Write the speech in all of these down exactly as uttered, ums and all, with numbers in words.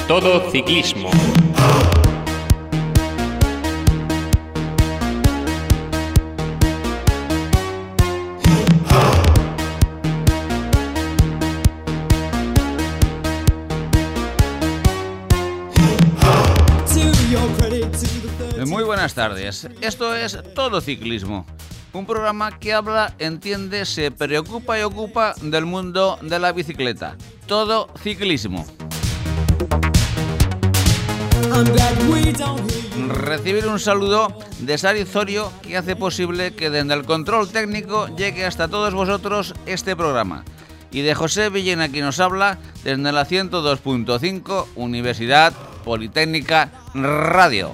Todo Ciclismo. Muy buenas tardes, esto es Todo Ciclismo, un programa que habla, entiende, se preocupa y ocupa del mundo de la bicicleta. Todo Ciclismo. Recibir un saludo de Sari Zorio, que hace posible que desde el control técnico llegue hasta todos vosotros este programa. Y de José Villena, que nos habla desde la ciento dos punto cinco Universidad Politécnica Radio.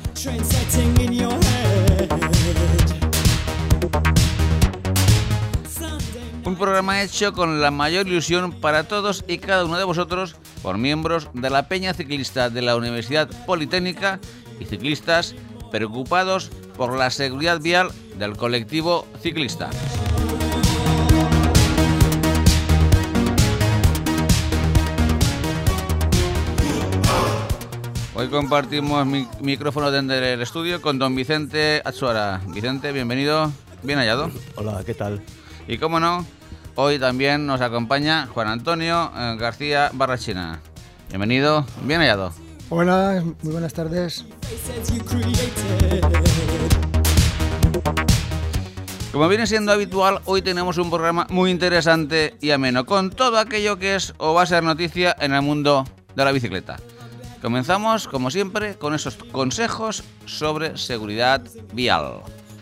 Un programa hecho con la mayor ilusión para todos y cada uno de vosotros, por miembros de la Peña Ciclista de la Universidad Politécnica y ciclistas preocupados por la seguridad vial del colectivo ciclista. Hoy compartimos mi micrófono desde el estudio con don Vicente Atsuara. Vicente, bienvenido, bien hallado. Hola, ¿qué tal? Y cómo no, hoy también nos acompaña Juan Antonio García Barrachina. Bienvenido, bien hallado. Hola, muy buenas tardes. Como viene siendo habitual, hoy tenemos un programa muy interesante y ameno, con todo aquello que es o va a ser noticia en el mundo de la bicicleta. Comenzamos, como siempre, con esos consejos sobre seguridad vial.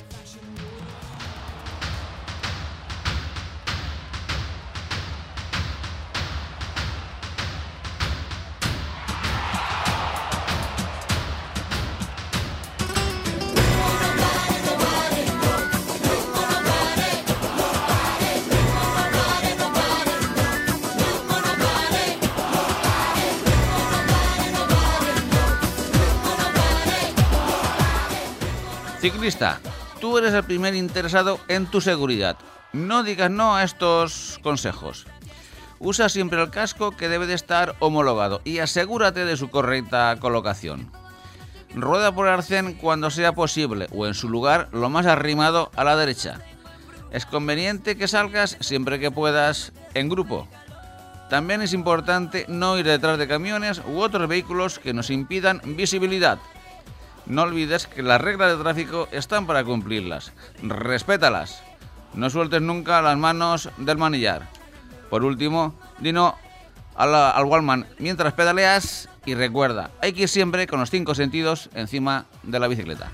Ciclista, tú eres el primer interesado en tu seguridad. No digas no a estos consejos. Usa siempre el casco, que debe de estar homologado, y asegúrate de su correcta colocación. Rueda por el arcén cuando sea posible o en su lugar lo más arrimado a la derecha. Es conveniente que salgas siempre que puedas en grupo. También es importante no ir detrás de camiones u otros vehículos que nos impidan visibilidad. No olvides que las reglas de tráfico están para cumplirlas. Respétalas. No sueltes nunca las manos del manillar. Por último, di no al, al wallman mientras pedaleas y recuerda, hay que ir siempre con los cinco sentidos encima de la bicicleta.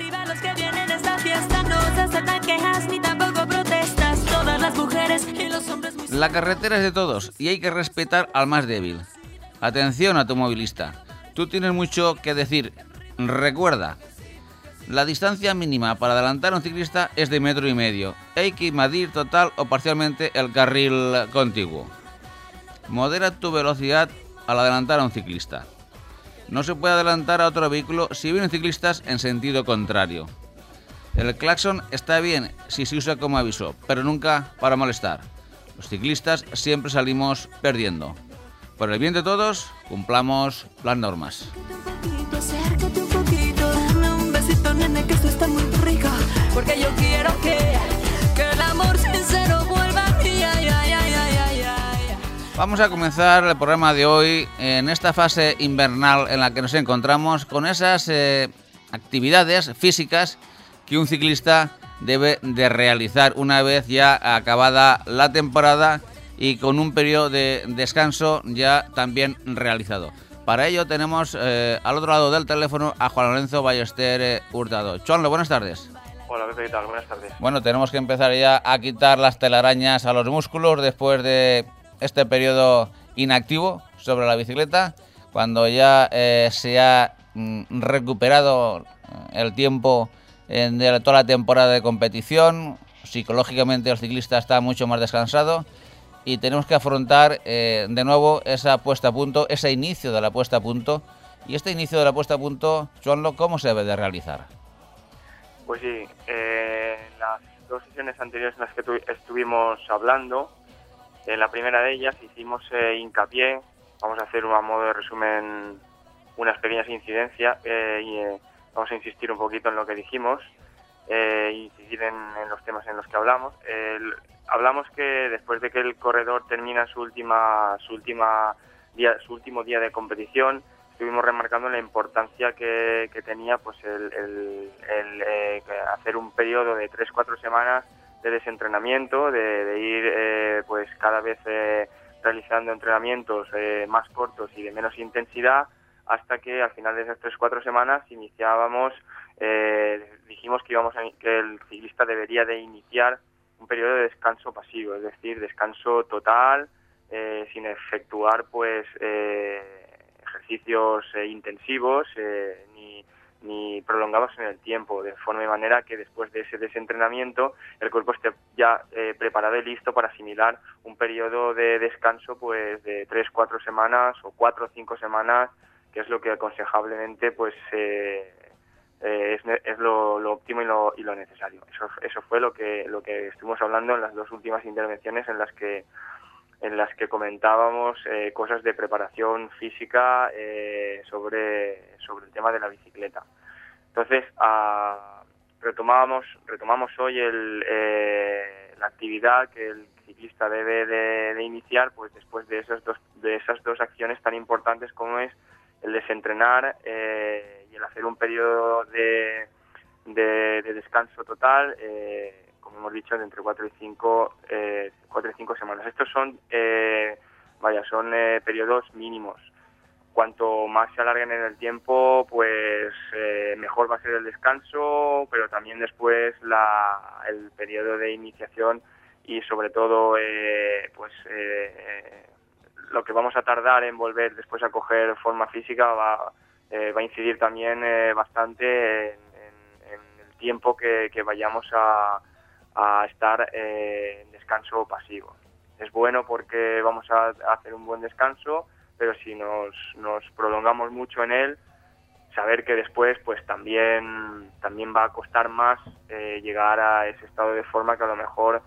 La carretera es de todos y hay que respetar al más débil. Atención, automovilista. Tú tienes mucho que decir. Recuerda, la distancia mínima para adelantar a un ciclista es de metro y medio. Hay que invadir total o parcialmente el carril contiguo. Modera tu velocidad al adelantar a un ciclista. No se puede adelantar a otro vehículo si vienen ciclistas en sentido contrario. El claxon está bien si se usa como aviso, pero nunca para molestar. Los ciclistas siempre salimos perdiendo. Por el bien de todos, cumplamos las normas. Acércate un poquito, dame un besito, nene, que esto está muy rico. Porque yo quiero que, que el amor sincero vuelva a mí. Ay, ay, ay, ay, ay, ay. Vamos a comenzar el programa de hoy en esta fase invernal en la que nos encontramos con esas eh, actividades físicas que un ciclista debe de realizar una vez ya acabada la temporada y con un periodo de descanso ya también realizado. Para ello tenemos eh, al otro lado del teléfono a Juan Lorenzo Ballester eh, Hurtado. Juanlo, buenas tardes. Hola, ¿qué tal? Buenas tardes. Bueno, tenemos que empezar ya a quitar las telarañas a los músculos después de este periodo inactivo sobre la bicicleta, cuando ya eh, se ha mm, recuperado el tiempo eh, de toda la temporada de competición. Psicológicamente el ciclista está mucho más descansado. Y tenemos que afrontar eh, de nuevo esa puesta a punto, ese inicio de la puesta a punto. Y este inicio de la puesta a punto, Juanlo, ¿cómo se debe de realizar? Pues sí, eh, en las dos sesiones anteriores en las que tu- estuvimos hablando, en la primera de ellas hicimos eh, hincapié, vamos a hacer un a modo de resumen unas pequeñas incidencias eh, y eh, vamos a insistir un poquito en lo que dijimos, eh, incidir en, en los temas en los que hablamos. El, hablamos que después de que el corredor termina su última su última día su último día de competición, estuvimos remarcando la importancia que, que tenía pues el, el, el eh, hacer un periodo de tres cuatro semanas de desentrenamiento, de, de ir eh, pues cada vez eh, realizando entrenamientos eh, más cortos y de menos intensidad, hasta que al final de esas tres cuatro semanas iniciábamos, eh, dijimos que íbamos a, que el ciclista debería de iniciar un periodo de descanso pasivo, es decir, descanso total, eh, sin efectuar pues eh, ejercicios eh, intensivos eh, ni, ni prolongados en el tiempo, de forma y manera que después de ese desentrenamiento el cuerpo esté ya eh, preparado y listo para asimilar un periodo de descanso pues de tres cuatro semanas o cuatro o cinco semanas, que es lo que aconsejablemente pues eh, eh, es, es lo, lo óptimo y lo, y lo necesario. Eso, eso fue lo que lo que estuvimos hablando en las dos últimas intervenciones en las que en las que comentábamos eh, cosas de preparación física eh, sobre sobre el tema de la bicicleta. Entonces a, retomábamos retomamos hoy el, eh, la actividad que el ciclista debe de, de iniciar pues después de esas dos de esas dos acciones tan importantes como es el desentrenar eh, y el hacer un periodo de, de, de descanso total, eh, como hemos dicho, de entre cuatro y cinco eh, cuatro y cinco semanas. Estos son eh, vaya son eh, periodos mínimos. Cuanto más se alarguen en el tiempo, pues eh, mejor va a ser el descanso, pero también después la, el periodo de iniciación y sobre todo eh, pues eh, lo que vamos a tardar en volver después a coger forma física va, eh, va a incidir también eh, bastante en, en, en el tiempo que, que vayamos a, a estar eh, en descanso pasivo. Es bueno porque vamos a, a hacer un buen descanso, pero si nos, nos prolongamos mucho en él, saber que después pues también, también va a costar más eh, llegar a ese estado de forma que a lo mejor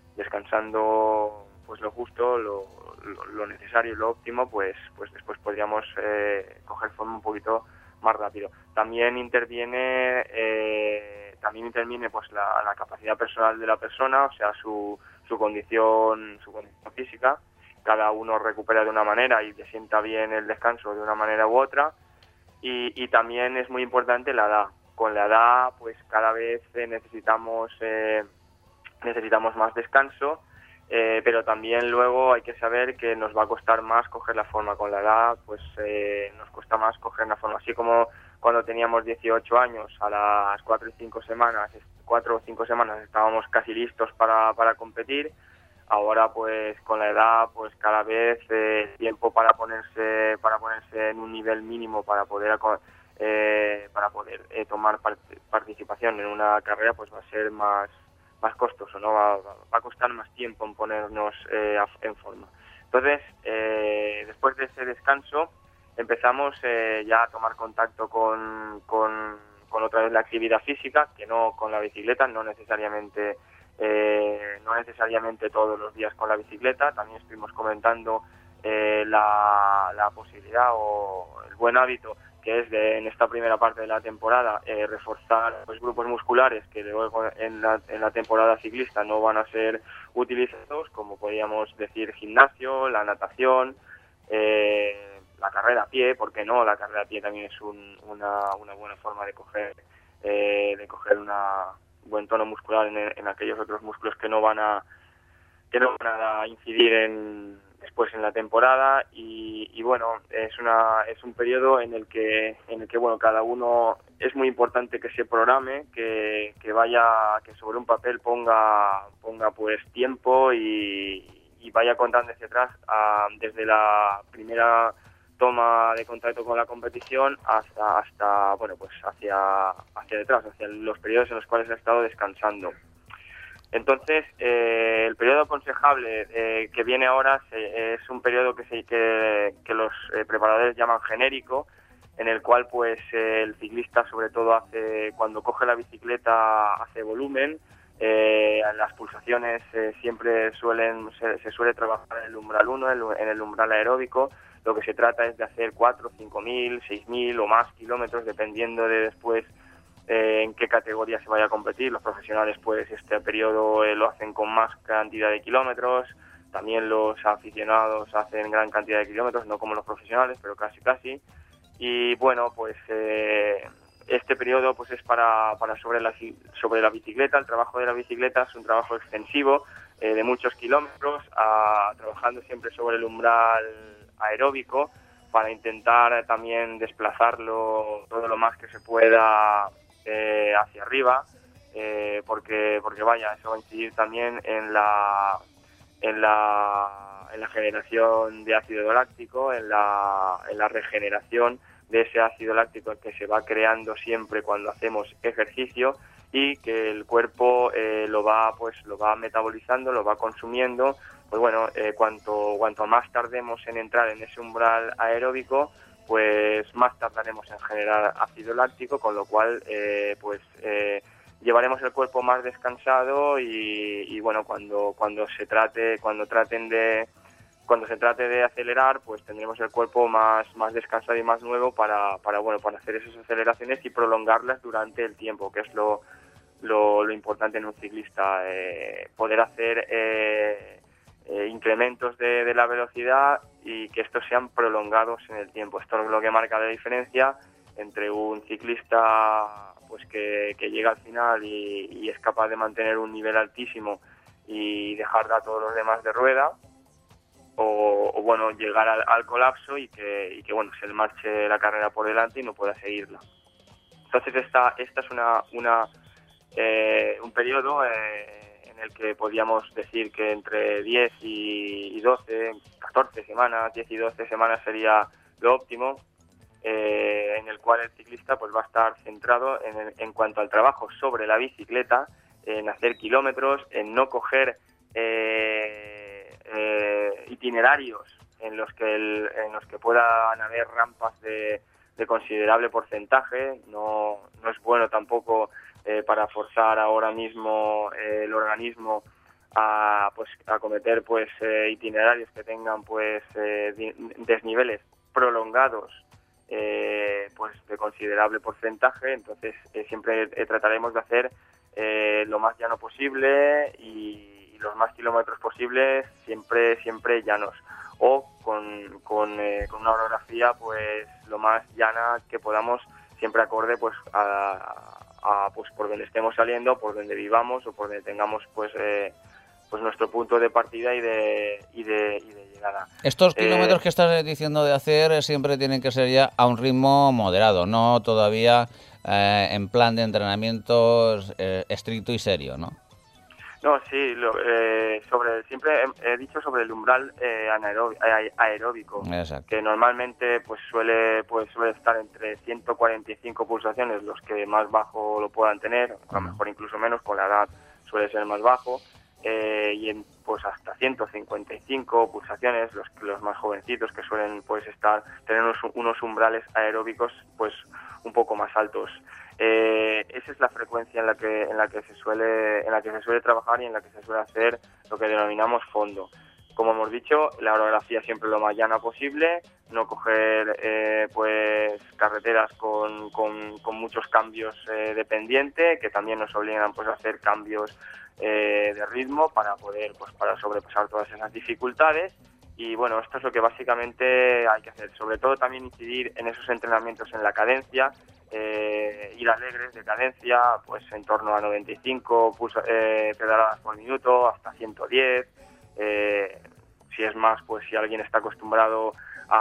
descansando pues lo justo, lo, lo, lo necesario y lo óptimo, pues, pues después podríamos eh, coger forma un poquito más rápido. También interviene eh, también interviene pues la, la capacidad personal de la persona, o sea su, su condición su condición física. Cada uno recupera de una manera y se sienta bien el descanso de una manera u otra, y, y también es muy importante la edad. Con la edad pues cada vez eh, necesitamos eh, necesitamos más descanso, eh, pero también luego hay que saber que nos va a costar más coger la forma. Con la edad pues eh, nos cuesta más coger la forma, así como cuando teníamos dieciocho años, a las cuatro y cinco semanas cuatro o cinco semanas estábamos casi listos para, para competir. Ahora pues con la edad pues cada vez eh, el tiempo para ponerse para ponerse en un nivel mínimo para poder eh, para poder eh, tomar part participación en una carrera pues va a ser más más costoso, no va, va a costar más tiempo en ponernos eh, en forma. Entonces eh, después de ese descanso empezamos eh, ya a tomar contacto con, con con otra vez la actividad física, que no con la bicicleta, no necesariamente Eh, no necesariamente todos los días con la bicicleta. También estuvimos comentando eh, la, la posibilidad o el buen hábito que es de, en esta primera parte de la temporada, eh, reforzar los grupos musculares que luego en la, en la temporada ciclista no van a ser utilizados, como podríamos decir gimnasio, la natación, eh, la carrera a pie. ¿Por qué no? La carrera a pie también es un, una, una buena forma de coger, eh, de coger una buen tono muscular en, en aquellos otros músculos que no van a que no van a incidir en después en la temporada. Y, y bueno, es una es un periodo en el que en el que bueno cada uno es muy importante que se programe, que, que vaya que sobre un papel ponga ponga pues tiempo y, y vaya contando hacia atrás a, desde la primera toma de contacto con la competición hasta hasta bueno pues hacia hacia detrás, hacia los periodos en los cuales ha estado descansando. Entonces eh, el periodo aconsejable eh, que viene ahora se, es un periodo que se, que, que los eh, preparadores llaman genérico, en el cual pues eh, el ciclista sobre todo hace cuando coge la bicicleta hace volumen, Eh, las pulsaciones eh, siempre suelen se, se suele trabajar en el umbral uno, en el umbral aeróbico. Lo que se trata es de hacer cuatro, cinco mil, seis mil o más kilómetros, dependiendo de después eh, en qué categoría se vaya a competir. Los profesionales, pues este periodo eh, lo hacen con más cantidad de kilómetros. También los aficionados hacen gran cantidad de kilómetros, no como los profesionales, pero casi casi. Y bueno, pues eh, este periodo pues es para, para sobre la sobre la bicicleta. El trabajo de la bicicleta es un trabajo extensivo eh, de muchos kilómetros, a, trabajando siempre sobre el umbral aeróbico para intentar también desplazarlo todo lo más que se pueda eh, hacia arriba, eh, porque porque vaya, eso va a incidir también en la en la en la generación de ácido láctico, en la en la regeneración de ese ácido láctico que se va creando siempre cuando hacemos ejercicio, y que el cuerpo eh, lo va pues lo va metabolizando, lo va consumiendo. Pues bueno, eh, cuanto cuanto más tardemos en entrar en ese umbral aeróbico, pues más tardaremos en generar ácido láctico, con lo cual eh, pues eh, llevaremos el cuerpo más descansado y, y bueno, cuando cuando se trate cuando traten de cuando se trate de acelerar, pues tendremos el cuerpo más más descansado y más nuevo para para bueno para hacer esas aceleraciones y prolongarlas durante el tiempo, que es lo lo, lo importante en un ciclista, eh, poder hacer eh, eh, incrementos de, de la velocidad y que estos sean prolongados en el tiempo. Esto es lo que marca la diferencia entre un ciclista pues que, que llega al final y, y es capaz de mantener un nivel altísimo y dejar a todos los demás de rueda, o, o bueno, llegar al, al colapso y que, y que bueno, se le marche la carrera por delante y no pueda seguirla. Entonces esta, esta es una, una eh, un periodo eh, en el que podríamos decir que entre diez y doce, catorce semanas, diez y doce semanas sería lo óptimo, eh, en el cual el ciclista pues va a estar centrado en, el, en cuanto al trabajo sobre la bicicleta, en hacer kilómetros, en no coger eh, eh, itinerarios en los que el, en los que puedan haber rampas de, de considerable porcentaje. No, no es bueno tampoco eh, para forzar ahora mismo eh, el organismo a pues a cometer pues eh, itinerarios que tengan pues eh, desniveles prolongados eh, pues de considerable porcentaje. Entonces eh, siempre eh, trataremos de hacer eh, lo más llano posible y, y los más kilómetros posibles siempre siempre llanos, o con con, eh, con una orografía pues lo más llana que podamos, siempre acorde pues a, a pues por donde estemos saliendo, por donde vivamos o por donde tengamos pues eh, pues nuestro punto de partida y de y de, y de llegada. Estos kilómetros eh, que estás diciendo de hacer siempre tienen que ser ya a un ritmo moderado, no todavía eh, en plan de entrenamiento eh, estricto y serio, ¿no? No, sí, lo, eh, sobre siempre he, he dicho sobre el umbral eh, anaeróbico, aeróbico, Exacto. que normalmente pues suele pues suele estar entre ciento cuarenta y cinco pulsaciones, los que más bajo lo puedan tener, a lo mejor incluso menos, con la edad suele ser más bajo, eh, y en, pues hasta ciento cincuenta y cinco pulsaciones, los los más jovencitos que suelen pues estar tener unos, unos umbrales aeróbicos pues un poco más altos. Eh, esa es la frecuencia en la que en la que se suele en la que se suele trabajar y en la que se suele hacer lo que denominamos fondo. Como hemos dicho, la orografía siempre lo más llana posible, no coger eh, pues carreteras con, con, con muchos cambios eh, de pendiente, que también nos obligan pues a hacer cambios eh, de ritmo para poder pues para sobrepasar todas esas dificultades. Y bueno, esto es lo que básicamente hay que hacer. Sobre todo también incidir en esos entrenamientos en la cadencia, eh, ir alegres de cadencia, pues en torno a noventa y cinco pulsa, eh, pedaladas por minuto, hasta ciento diez. Eh, si es más, pues si alguien está acostumbrado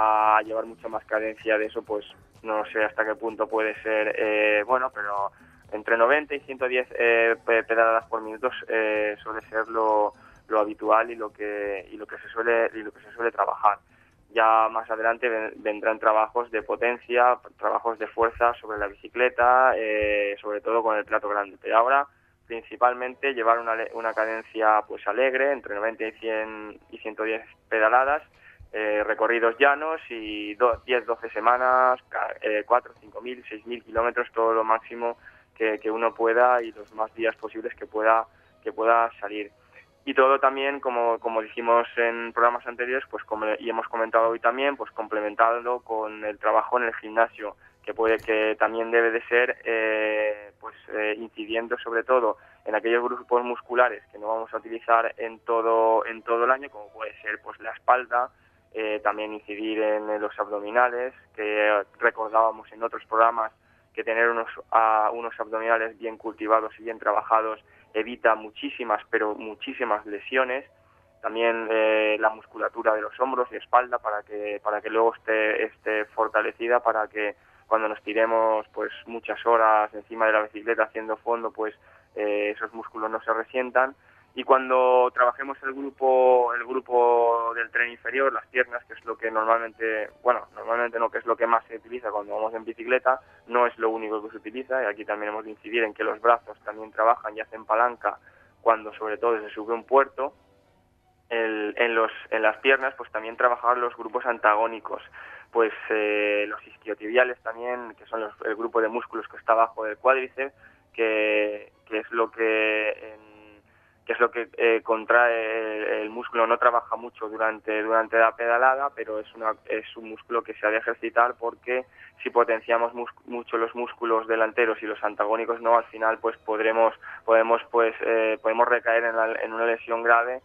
a llevar mucha más cadencia de eso, pues no sé hasta qué punto puede ser eh, bueno, pero entre noventa y ciento diez eh, pedaladas por minuto eh, suele ser lo lo habitual y lo que y lo que se suele y lo que se suele trabajar. Ya más adelante vendrán trabajos de potencia, trabajos de fuerza sobre la bicicleta, eh, sobre todo con el plato grande. Pero ahora principalmente llevar una, una cadencia pues alegre, entre noventa y cien y ciento diez pedaladas, eh, recorridos llanos y diez doce semanas, eh, cuatro cinco mil, seis mil kilómetros, todo lo máximo que, que uno pueda y los más días posibles que pueda que pueda salir. Y todo también, como, como dijimos en programas anteriores, pues como, y hemos comentado hoy también, pues complementando con el trabajo en el gimnasio, que puede que también debe de ser eh, pues eh, incidiendo sobre todo en aquellos grupos musculares que no vamos a utilizar en todo en todo el año, como puede ser pues la espalda, eh, también incidir en, en los abdominales, que recordábamos en otros programas que tener unos uh, unos abdominales bien cultivados y bien trabajados evita muchísimas, pero muchísimas lesiones. También eh, la musculatura de los hombros y espalda para que para que luego esté esté fortalecida, para que cuando nos tiremos pues muchas horas encima de la bicicleta haciendo fondo, pues eh, esos músculos no se resientan. Y cuando trabajemos el grupo el grupo del tren inferior, las piernas, que es lo que normalmente, bueno, normalmente no, que es lo que más se utiliza cuando vamos en bicicleta, no es lo único que se utiliza, y aquí también hemos de incidir en que los brazos también trabajan y hacen palanca cuando sobre todo se sube un puerto. El, en los en las piernas pues también trabajar los grupos antagónicos, pues eh, los isquiotibiales también, que son los, el grupo de músculos que está abajo del cuádriceps, que, que es lo que en, que es lo que eh, contrae el, el músculo. No trabaja mucho durante durante la pedalada, pero es una es un músculo que se ha de ejercitar, porque si potenciamos mus, mucho los músculos delanteros y los antagónicos no, al final pues podremos podemos pues eh, podemos recaer en, la, en una lesión grave.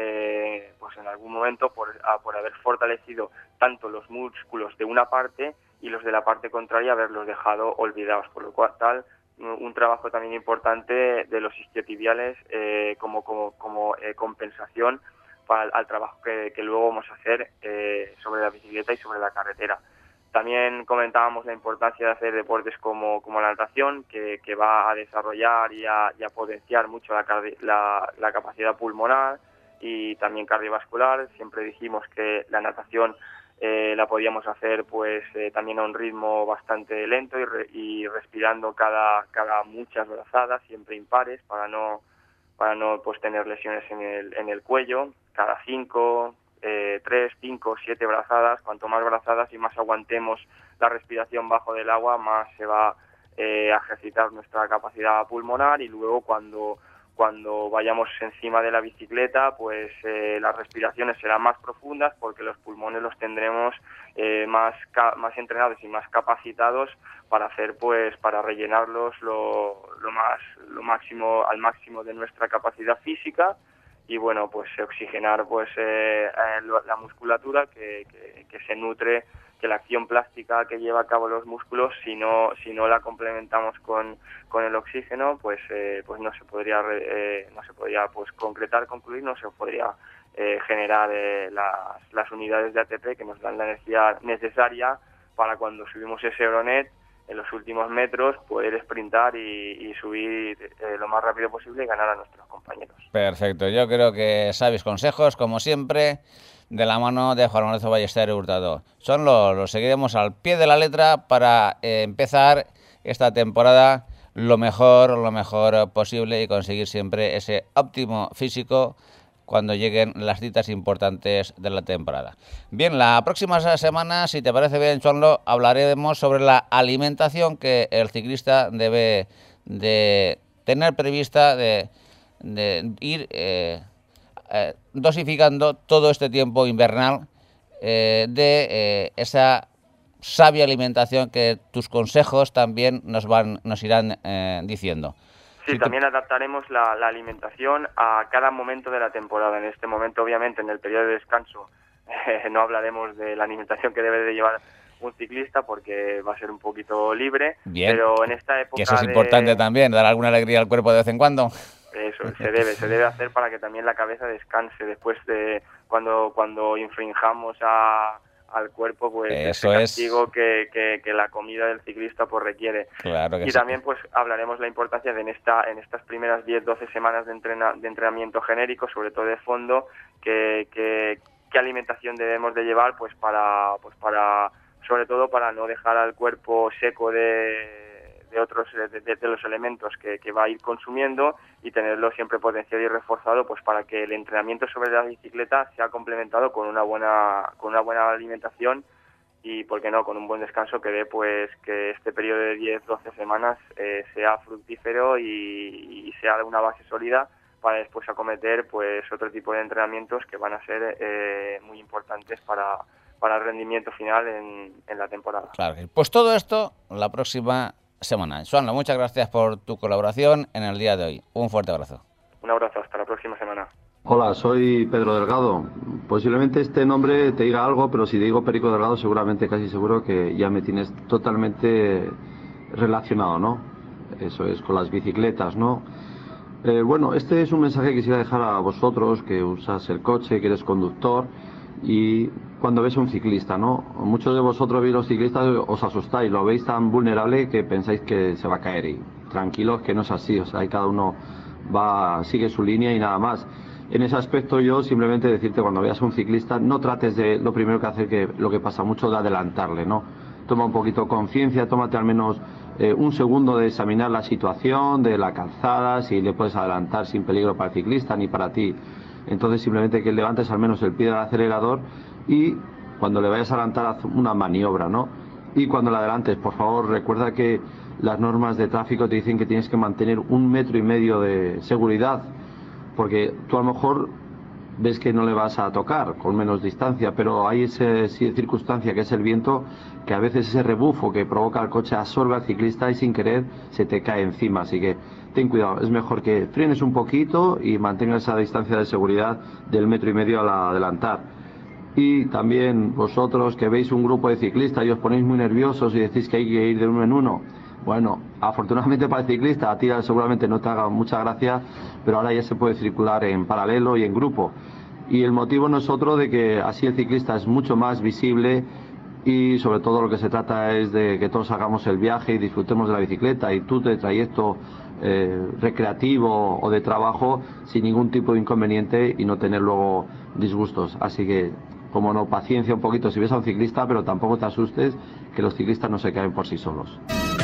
Eh, pues en algún momento por, a, por haber fortalecido tanto los músculos de una parte y los de la parte contraria haberlos dejado olvidados, por lo cual tal un trabajo también importante de los isquiotibiales eh, como, como, como eh, compensación para el, al trabajo que, que luego vamos a hacer eh, sobre la bicicleta y sobre la carretera. También comentábamos la importancia de hacer deportes como, como la natación, que, que va a desarrollar y a, y a potenciar mucho la, la, la capacidad pulmonar y también cardiovascular. Siempre dijimos que la natación eh, la podíamos hacer pues eh, también a un ritmo bastante lento y, re, y respirando cada cada muchas brazadas, siempre impares, para no para no pues tener lesiones en el en el cuello. Cada cinco, eh, tres, cinco, siete brazadas. Cuanto más brazadas y más aguantemos la respiración bajo del agua, más se va eh, a ejercitar nuestra capacidad pulmonar, y luego cuando Cuando vayamos encima de la bicicleta, pues eh, las respiraciones serán más profundas, porque los pulmones los tendremos eh, más más entrenados y más capacitados para hacer pues para rellenarlos lo, lo más lo máximo al máximo de nuestra capacidad física, y bueno pues oxigenar pues eh, la musculatura que, que, que se nutre, que la acción plástica que lleva a cabo los músculos, si no si no la complementamos con, con el oxígeno, pues eh, pues no se podría eh, no se podría pues concretar, concluir, no se podría eh, generar eh, las, las unidades de A T P que nos dan la energía necesaria para cuando subimos ese Euronet en los últimos metros poder sprintar y, y subir eh, lo más rápido posible y ganar a nuestros compañeros. Perfecto, yo creo que sabéis consejos, como siempre, de la mano de Juan Lorenzo Ballester Hurtado. Son los, los seguiremos al pie de la letra para eh, empezar esta temporada lo mejor, lo mejor posible y conseguir siempre ese óptimo físico cuando lleguen las citas importantes de la temporada. Bien, la próxima semana, si te parece bien, Juanlo, hablaremos sobre la alimentación que el ciclista debe de tener prevista, de, de ir eh, eh, dosificando todo este tiempo invernal eh, de eh, esa sabia alimentación que tus consejos también nos van nos irán eh, diciendo. Sí, también adaptaremos la, la alimentación a cada momento de la temporada. En este momento, obviamente, en el periodo de descanso, eh, no hablaremos de la alimentación que debe de llevar un ciclista, porque va a ser un poquito libre. Bien, pero en esta época que eso es de... importante también, dar alguna alegría al cuerpo de vez en cuando. Eso, se debe, se debe hacer para que también la cabeza descanse después de cuando, cuando infringamos a... al cuerpo pues eso ese castigo es. que, que, que la comida del ciclista pues requiere. Claro que y sí. También pues hablaremos la importancia de en esta en estas primeras diez doce semanas de, entrena, de entrenamiento genérico, sobre todo de fondo, que, que qué alimentación debemos de llevar pues para pues para sobre todo para no dejar al cuerpo seco de de otros de, de, de los elementos que, que va a ir consumiendo, y tenerlo siempre potenciado y reforzado pues para que el entrenamiento sobre la bicicleta sea complementado con una buena con una buena alimentación y, por qué no, con un buen descanso que dé pues que este periodo de diez doce semanas eh, sea fructífero y, y sea de una base sólida para después acometer pues otro tipo de entrenamientos que van a ser eh, muy importantes para, para el rendimiento final en, en la temporada. Claro, pues todo esto la próxima semana. Xuanlo, muchas gracias por tu colaboración en el día de hoy. Un fuerte abrazo. Un abrazo, hasta la próxima semana. Hola, soy Pedro Delgado. Posiblemente este nombre te diga algo, pero si te digo Perico Delgado, seguramente casi seguro que ya me tienes totalmente relacionado, ¿no? Eso es, con las bicicletas, ¿no? Eh, bueno, este es un mensaje que quisiera dejar a vosotros, que usas el coche, que eres conductor, y cuando ves a un ciclista, ¿no? Muchos de vosotros veis los ciclistas, os asustáis, lo veis tan vulnerable que pensáis que se va a caer, y tranquilos que no es así, o sea, cada uno va, sigue su línea y nada más. En ese aspecto yo simplemente decirte, cuando veas a un ciclista, no trates de, lo primero que hace, que lo que pasa mucho, de adelantarle, ¿no? Toma un poquito conciencia, tómate al menos eh, un segundo de examinar la situación de la calzada, si le puedes adelantar sin peligro para el ciclista ni para ti. Entonces simplemente que levantes al menos el pie del acelerador y cuando le vayas a adelantar haz una maniobra, ¿no? Y cuando le adelantes, por favor, recuerda que las normas de tráfico te dicen que tienes que mantener un metro y medio de seguridad, porque tú a lo mejor ves que no le vas a tocar con menos distancia, pero hay esa circunstancia que es el viento, que a veces ese rebufo que provoca el coche absorbe al ciclista y sin querer se te cae encima, así que ten cuidado, es mejor que frenes un poquito y mantengas esa distancia de seguridad del metro y medio al adelantar. Y también vosotros que veis un grupo de ciclistas y os ponéis muy nerviosos y decís que hay que ir de uno en uno, bueno, afortunadamente para el ciclista, a ti seguramente no te haga mucha gracia, pero ahora ya se puede circular en paralelo y en grupo. Y el motivo no es otro de que así el ciclista es mucho más visible y sobre todo lo que se trata es de que todos hagamos el viaje y disfrutemos de la bicicleta y tú de trayecto eh, recreativo o de trabajo sin ningún tipo de inconveniente y no tener luego disgustos. Así que, como no, paciencia un poquito si ves a un ciclista, pero tampoco te asustes, que los ciclistas no se caen por sí solos.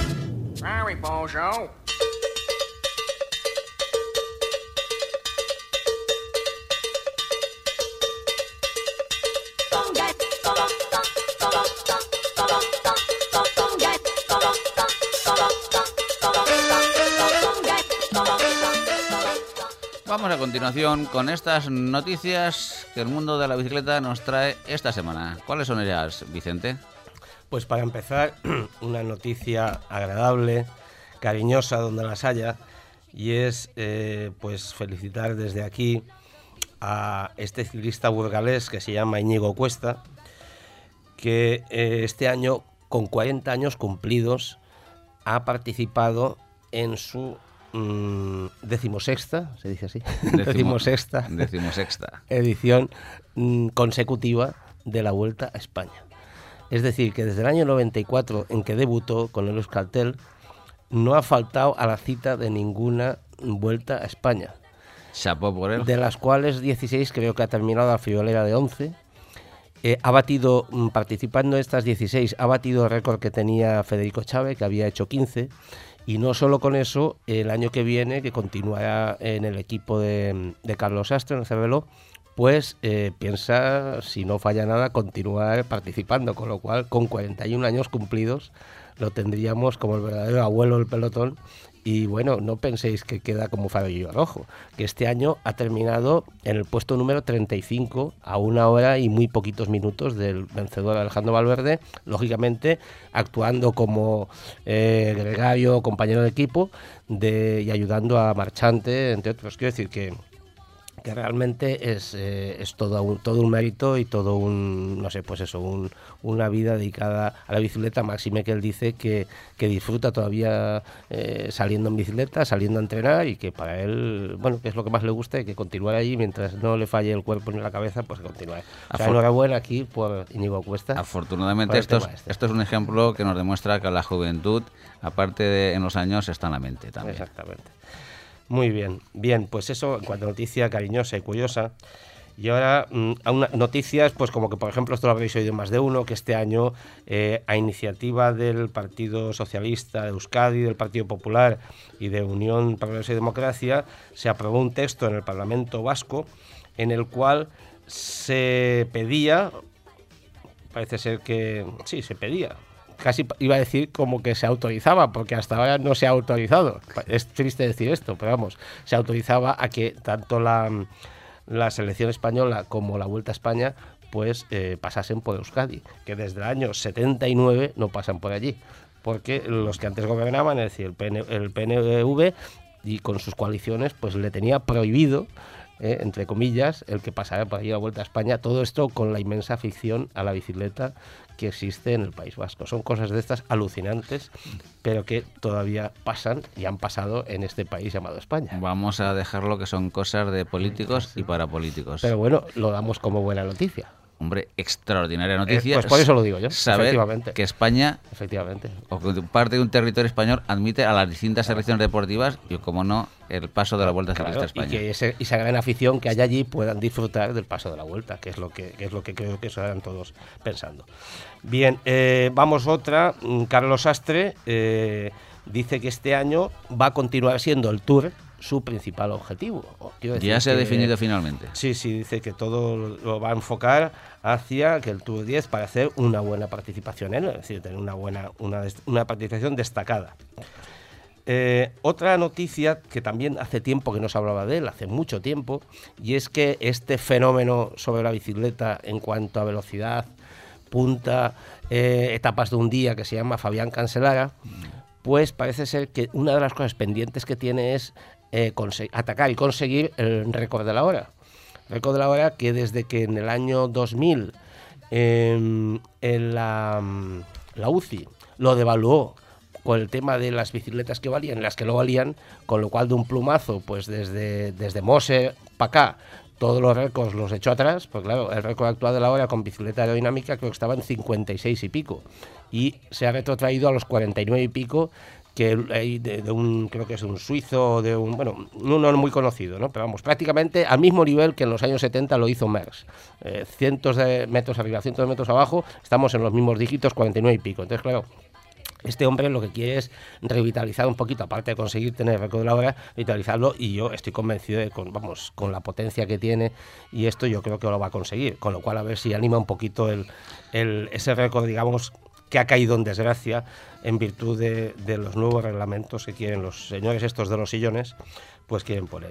Vamos a continuación con estas noticias que el mundo de la bicicleta nos trae esta semana. ¿Cuáles son ellas, Vicente? Pues para empezar, una noticia agradable, cariñosa donde las haya, y es eh, pues felicitar desde aquí a este ciclista burgalés que se llama Íñigo Cuesta, que eh, este año, con cuarenta años cumplidos, ha participado en su mmm, decimosexta, ¿se dice así? Decimo, decimosexta, decimosexta edición mmm, consecutiva de la Vuelta a España. Es decir, que desde el año noventa y cuatro, en que debutó con el Euskaltel, no ha faltado a la cita de ninguna Vuelta a España. Chapó por él. De las cuales dieciséis creo que ha terminado la friolera de once. Eh, ha batido, participando en estas dieciséis, ha batido el récord que tenía Federico Chávez, que había hecho quince. Y no solo con eso, el año que viene, que continuará en el equipo de, de Carlos Sastre, en el Cervelo, pues eh, piensa, si no falla nada, continuar participando, con lo cual con cuarenta y un años cumplidos lo tendríamos como el verdadero abuelo del pelotón. Y bueno, no penséis que queda como farolillo rojo, que este año ha terminado en el puesto número treinta y cinco, a una hora y muy poquitos minutos del vencedor Alejandro Valverde, lógicamente actuando como eh, gregario, compañero de equipo de, y ayudando a Marchante, entre otros. Quiero decir que que realmente es, eh, es todo un, todo un mérito y todo un, no sé, pues eso, un, una vida dedicada a la bicicleta. Máxime que él dice que, que disfruta todavía eh, saliendo en bicicleta, saliendo a entrenar, y que para él, bueno, que es lo que más le gusta, y que continúe allí mientras no le falle el cuerpo ni la cabeza, pues que continúe. O sea, Afor- enhorabuena aquí por Íñigo Cuesta. Afortunadamente esto es, este. esto es un ejemplo que nos demuestra que la juventud, aparte de en los años, está en la mente también. Exactamente. Muy bien, bien, pues eso en cuanto a noticia cariñosa y curiosa. Y ahora mmm, a una, noticias, pues como que por ejemplo, esto lo habréis oído más de uno, que este año eh, a iniciativa del Partido Socialista de Euskadi, del Partido Popular y de Unión Progreso y Democracia, se aprobó un texto en el Parlamento Vasco en el cual se pedía, parece ser que, sí, se pedía casi iba a decir como que se autorizaba, porque hasta ahora no se ha autorizado. Es triste decir esto, pero vamos, se autorizaba a que tanto la, la selección española como la Vuelta a España pues eh, pasasen por Euskadi, que desde el año setenta y nueve no pasan por allí, porque los que antes gobernaban, es decir, el, P N, el P N V y con sus coaliciones, pues le tenía prohibido, eh, entre comillas, el que pasara por allí la Vuelta a España. Todo esto con la inmensa afición a la bicicleta que existe en el País Vasco. Son cosas de estas alucinantes, pero que todavía pasan y han pasado en este país llamado España. Vamos a dejarlo que son cosas de políticos y para políticos. Pero bueno, lo damos como buena noticia. Hombre, extraordinaria noticia. Eh, pues por eso lo digo yo. Saber efectivamente. que España, efectivamente, o que parte de un territorio español, admite a las distintas selecciones deportivas y, como no, el paso de la Vuelta Ciclista a España. Y que ese, esa gran afición que hay allí puedan disfrutar del paso de la Vuelta, que es lo que, que es lo que creo que estarán todos pensando. Bien, eh, vamos otra. Carlos Sastre eh, dice que este año va a continuar siendo el Tour su principal objetivo. Ya se ha definido finalmente. Sí, sí, dice que todo lo va a enfocar hacia que el Tour diez para hacer una buena participación en él, es decir, tener una buena una, una participación destacada. Eh, otra noticia que también hace tiempo que no se hablaba de él, hace mucho tiempo, y es que este fenómeno sobre la bicicleta en cuanto a velocidad, punta, eh, etapas de un día, que se llama Fabián Cancellara, pues parece ser que una de las cosas pendientes que tiene es eh, atacar y conseguir el récord de la hora. Récord de la hora que desde que en el año dos mil eh, en la, la U C I lo devaluó con el tema de las bicicletas que valían, las que no valían, con lo cual de un plumazo, pues desde, desde Moser para acá, todos los récords los echó atrás, pues claro, el récord actual de la hora con bicicleta aerodinámica creo que estaba en cincuenta y seis y pico, y se ha retrotraído a los cuarenta y nueve y pico, que hay de, de un, creo que es de un suizo, de un, bueno, uno no muy conocido, ¿no? Pero vamos, prácticamente al mismo nivel que en los años setenta lo hizo Merckx. Eh, cientos de metros arriba, cientos de metros abajo, estamos en los mismos dígitos, cuarenta y nueve y pico. Entonces, claro, este hombre lo que quiere es revitalizar un poquito, aparte de conseguir tener el récord de la hora, revitalizarlo, y yo estoy convencido de, con, vamos, con la potencia que tiene, y esto yo creo que lo va a conseguir, con lo cual a ver si anima un poquito el, el ese récord, digamos, que ha caído en desgracia en virtud de, de los nuevos reglamentos que quieren los señores estos de los sillones, pues quieren poner.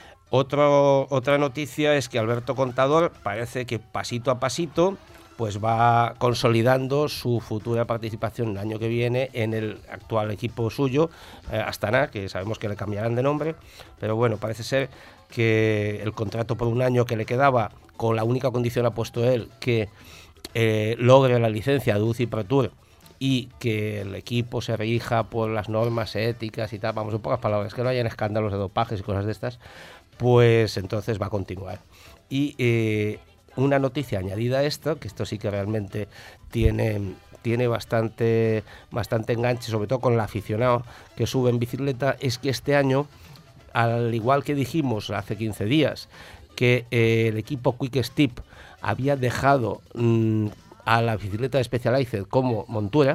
Otro, otra noticia es que Alberto Contador parece que pasito a pasito pues va consolidando su futura participación el año que viene en el actual equipo suyo, eh, Astana, que sabemos que le cambiarán de nombre, pero bueno, parece ser que el contrato por un año que le quedaba, con la única condición ha puesto él, que eh, logre la licencia de U C I Pro Tour y que el equipo se rija por las normas éticas y tal, vamos, en pocas palabras, que no hayan escándalos de dopajes y cosas de estas, pues entonces va a continuar. Y eh, una noticia añadida a esto, que esto sí que realmente tiene, tiene bastante, bastante enganche, sobre todo con el aficionado que sube en bicicleta, es que este año, al igual que dijimos hace quince días, que eh, el equipo Quick Step había dejado mmm, a la bicicleta de Specialized como montura,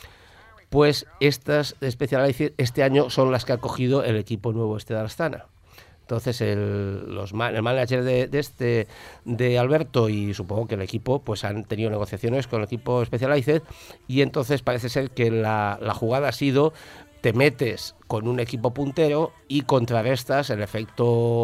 pues estas de Specialized este año son las que ha cogido el equipo nuevo este de Astana. Entonces el, los, el manager de, de este de Alberto y supongo que el equipo pues han tenido negociaciones con el equipo Specialized, y entonces parece ser que la, la jugada ha sido: te metes con un equipo puntero y contrarrestas el efecto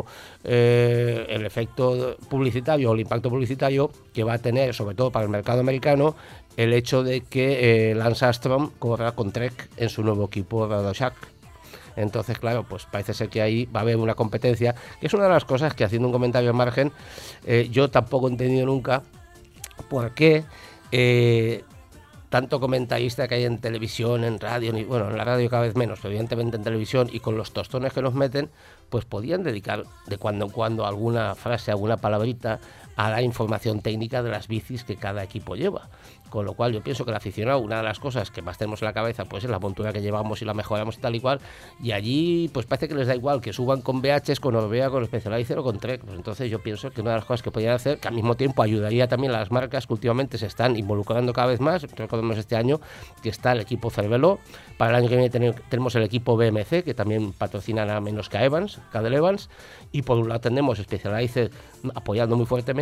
eh, el efecto publicitario o el impacto publicitario que va a tener, sobre todo para el mercado americano, el hecho de que eh, Lance Armstrong corra con Trek en su nuevo equipo Radoshak. Entonces, claro, pues parece ser que ahí va a haber una competencia, que es una de las cosas que, haciendo un comentario al margen, eh, yo tampoco he entendido nunca por qué eh, tanto comentarista que hay en televisión, en radio, ni, bueno, en la radio cada vez menos, pero evidentemente en televisión, y con los tostones que nos meten, pues podían dedicar de cuando en cuando alguna frase, alguna palabrita a la información técnica de las bicis que cada equipo lleva. Con lo cual yo pienso que el aficionado, una de las cosas que más tenemos en la cabeza pues es la montura que llevamos y la mejoramos y tal y cual, y allí pues parece que les da igual que suban con B Hs, con Orbea, con Specialized o con Trek. Pues entonces yo pienso que una de las cosas que podrían hacer, que al mismo tiempo ayudaría también a las marcas que últimamente se están involucrando cada vez más. Recordemos este año que está el equipo Cervelo, para el año que viene tenemos el equipo B M C, que también patrocina nada menos que a Evans, Cadel Evans, y por un lado tenemos Specialized apoyando muy fuertemente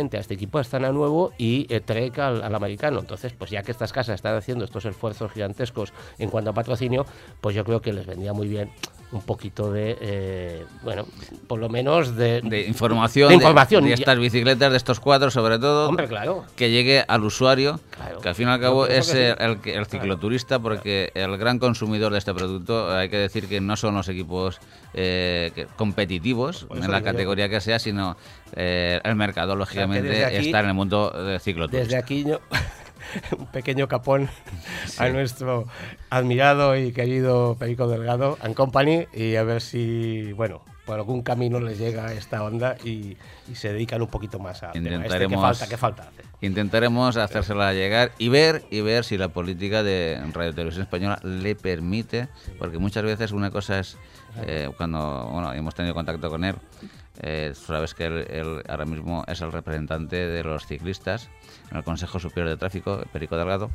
precisamente a este equipo Astana nuevo y eh, Trek al, al americano. Entonces, pues ya que estas casas están haciendo estos esfuerzos gigantescos en cuanto a patrocinio, pues yo creo que les vendría muy bien un poquito de, eh, bueno, por lo menos de, de información, de, información. De, de estas bicicletas, de estos cuadros, sobre todo. Hombre, claro. Que llegue al usuario, claro. que al fin y al cabo es sí. el, el, el cicloturista, porque claro. el gran consumidor de este producto, hay que decir que no son los equipos eh, que, competitivos en la categoría yo. que sea, sino eh, el mercado, lógicamente, o sea, aquí, está en el mundo del cicloturista. Desde aquí yo... un pequeño capón sí. a nuestro admirado y querido Perico Delgado and Company, y a ver si, bueno, por algún camino les llega esta onda y, y se dedican un poquito más a intentaremos, este. ¿Qué falta? ¿Qué falta hacer? Intentaremos hacérsela llegar y ver y ver si la política de Radio Televisión Española le permite, porque muchas veces una cosa es eh, cuando bueno hemos tenido contacto con él. Eh, sabes que él, él ahora mismo es el representante de los ciclistas en el Consejo Superior de Tráfico, Perico Delgado,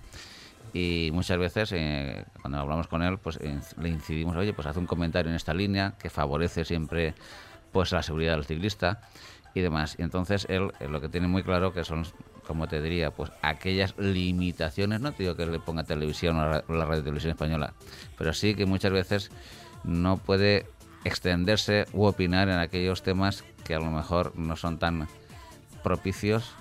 y muchas veces eh, cuando hablamos con él, pues eh, le incidimos, oye, pues haz un comentario en esta línea que favorece siempre pues la seguridad del ciclista y demás. Y entonces él, él lo que tiene muy claro que son, como te diría, pues aquellas limitaciones, no te digo que le ponga televisión o la, la Radio Televisión Española, pero sí que muchas veces no puede extenderse u opinar en aquellos temas que a lo mejor no son tan propicios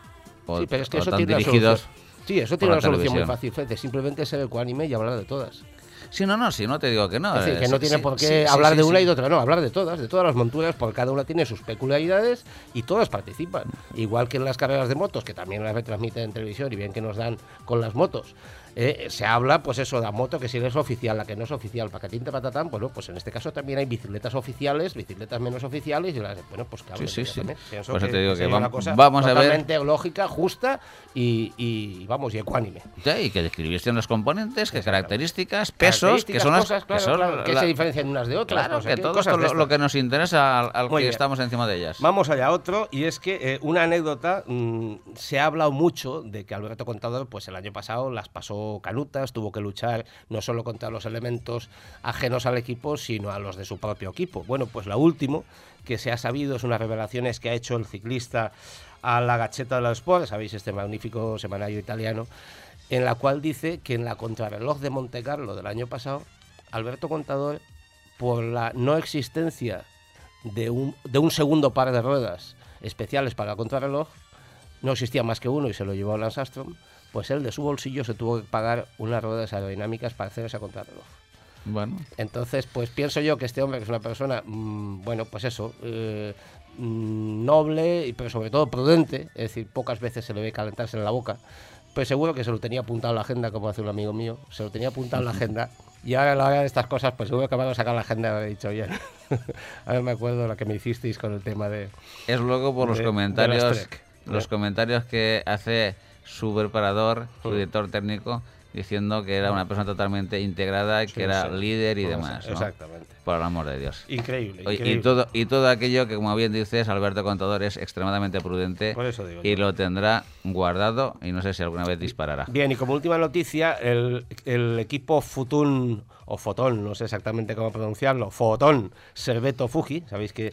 o, sí, pero es que o eso tan tiene dirigidos. Sí, eso tiene una solución muy fácil, Fede, simplemente ser ecuánime y hablar de todas. Sí, no, no, sí, no te digo que no. Es decir, que no sí, tiene sí, por qué sí, hablar sí, de sí, una sí. y de otra, no, hablar de todas, de todas las monturas, porque cada una tiene sus peculiaridades y todas participan. Igual que en las carreras de motos, que también las retransmiten en televisión y bien que nos dan con las motos. Eh, se habla, pues eso, de la moto, que si es oficial, la que no es oficial, pacatín, patatán, bueno, pues en este caso también hay bicicletas oficiales, bicicletas menos oficiales, y las, bueno, pues que hablen. Sí, sí, sí. Pienso Pues que te digo que una vamos, cosa vamos a ver. totalmente lógica, justa y, y, vamos, y ecuánime. Ya, y que describiesen los componentes, qué características, pesos, que son las cosas, claro, que son claro, que la, se diferencian unas de otras. Claro, cosas, que todo cosas esto lo, lo que nos interesa al, al que bien. estamos encima de ellas. Vamos allá, otro, y es que eh, una anécdota, mmm, se ha hablado mucho de que Alberto Contador, pues el año pasado las pasó canutas, tuvo que luchar no solo contra los elementos ajenos al equipo, sino a los de su propio equipo. Bueno, pues la última que se ha sabido es unas revelaciones que ha hecho el ciclista a la Gazzetta dello Sport, sabéis, este magnífico semanario italiano, en la cual dice que en la contrarreloj de Montecarlo del año pasado, Alberto Contador, por la no existencia de un, de un segundo par de ruedas especiales para la contrarreloj, no existía más que uno y se lo llevó Lance Armstrong, pues él de su bolsillo se tuvo que pagar unas ruedas aerodinámicas para hacer esa contrarreloj. Bueno. Entonces, pues pienso yo que este hombre, que es una persona, mmm, bueno, pues eso, eh, mmm, noble, pero sobre todo prudente, es decir, pocas veces se le ve calentarse en la boca, pues seguro que se lo tenía apuntado en la agenda, como hace un amigo mío, se lo tenía apuntado en la agenda, y ahora a la hora de estas cosas, pues seguro que van a sacar la agenda y habré dicho, oye, a ver, me acuerdo lo que me hicisteis con el tema de... Es luego por los de, comentarios, de los comentarios que hace su preparador, su director técnico, diciendo que era una persona totalmente integrada, sí, que era sí. líder y Pues, demás, ¿no? Exactamente. Por el amor de Dios. Increíble, Oye, increíble. Y todo, y todo aquello que, como bien dices, Alberto Contador es extremadamente prudente. Por eso digo y yo. lo tendrá guardado y no sé si alguna vez disparará. Bien, y como última noticia, el, el equipo Futun, o Fotón, no sé exactamente cómo pronunciarlo, Fotón, Serveto Fuji, sabéis que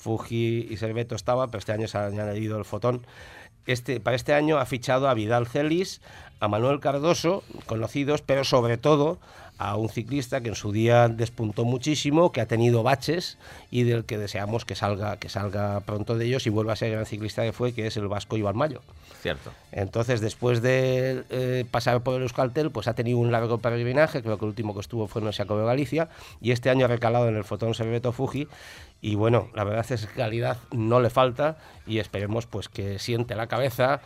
Fuji y Serveto estaba, pero este año se ha añadido el Fotón. Este, para este año ha fichado a Vidal Celis, a Manuel Cardoso, conocidos, pero sobre todo a un ciclista que en su día despuntó muchísimo, que ha tenido baches y del que deseamos que salga, que salga pronto de ellos y vuelva a ser el gran ciclista que fue, que es el vasco Iván Mayo. Cierto. Entonces, después de eh, pasar por el Euskaltel, pues ha tenido un largo peregrinaje, creo que el último que estuvo fue en el Saco de Galicia, y este año ha recalado en el Fotón Serveto Fuji, y bueno, la verdad es que calidad no le falta, y esperemos pues que siente la cabeza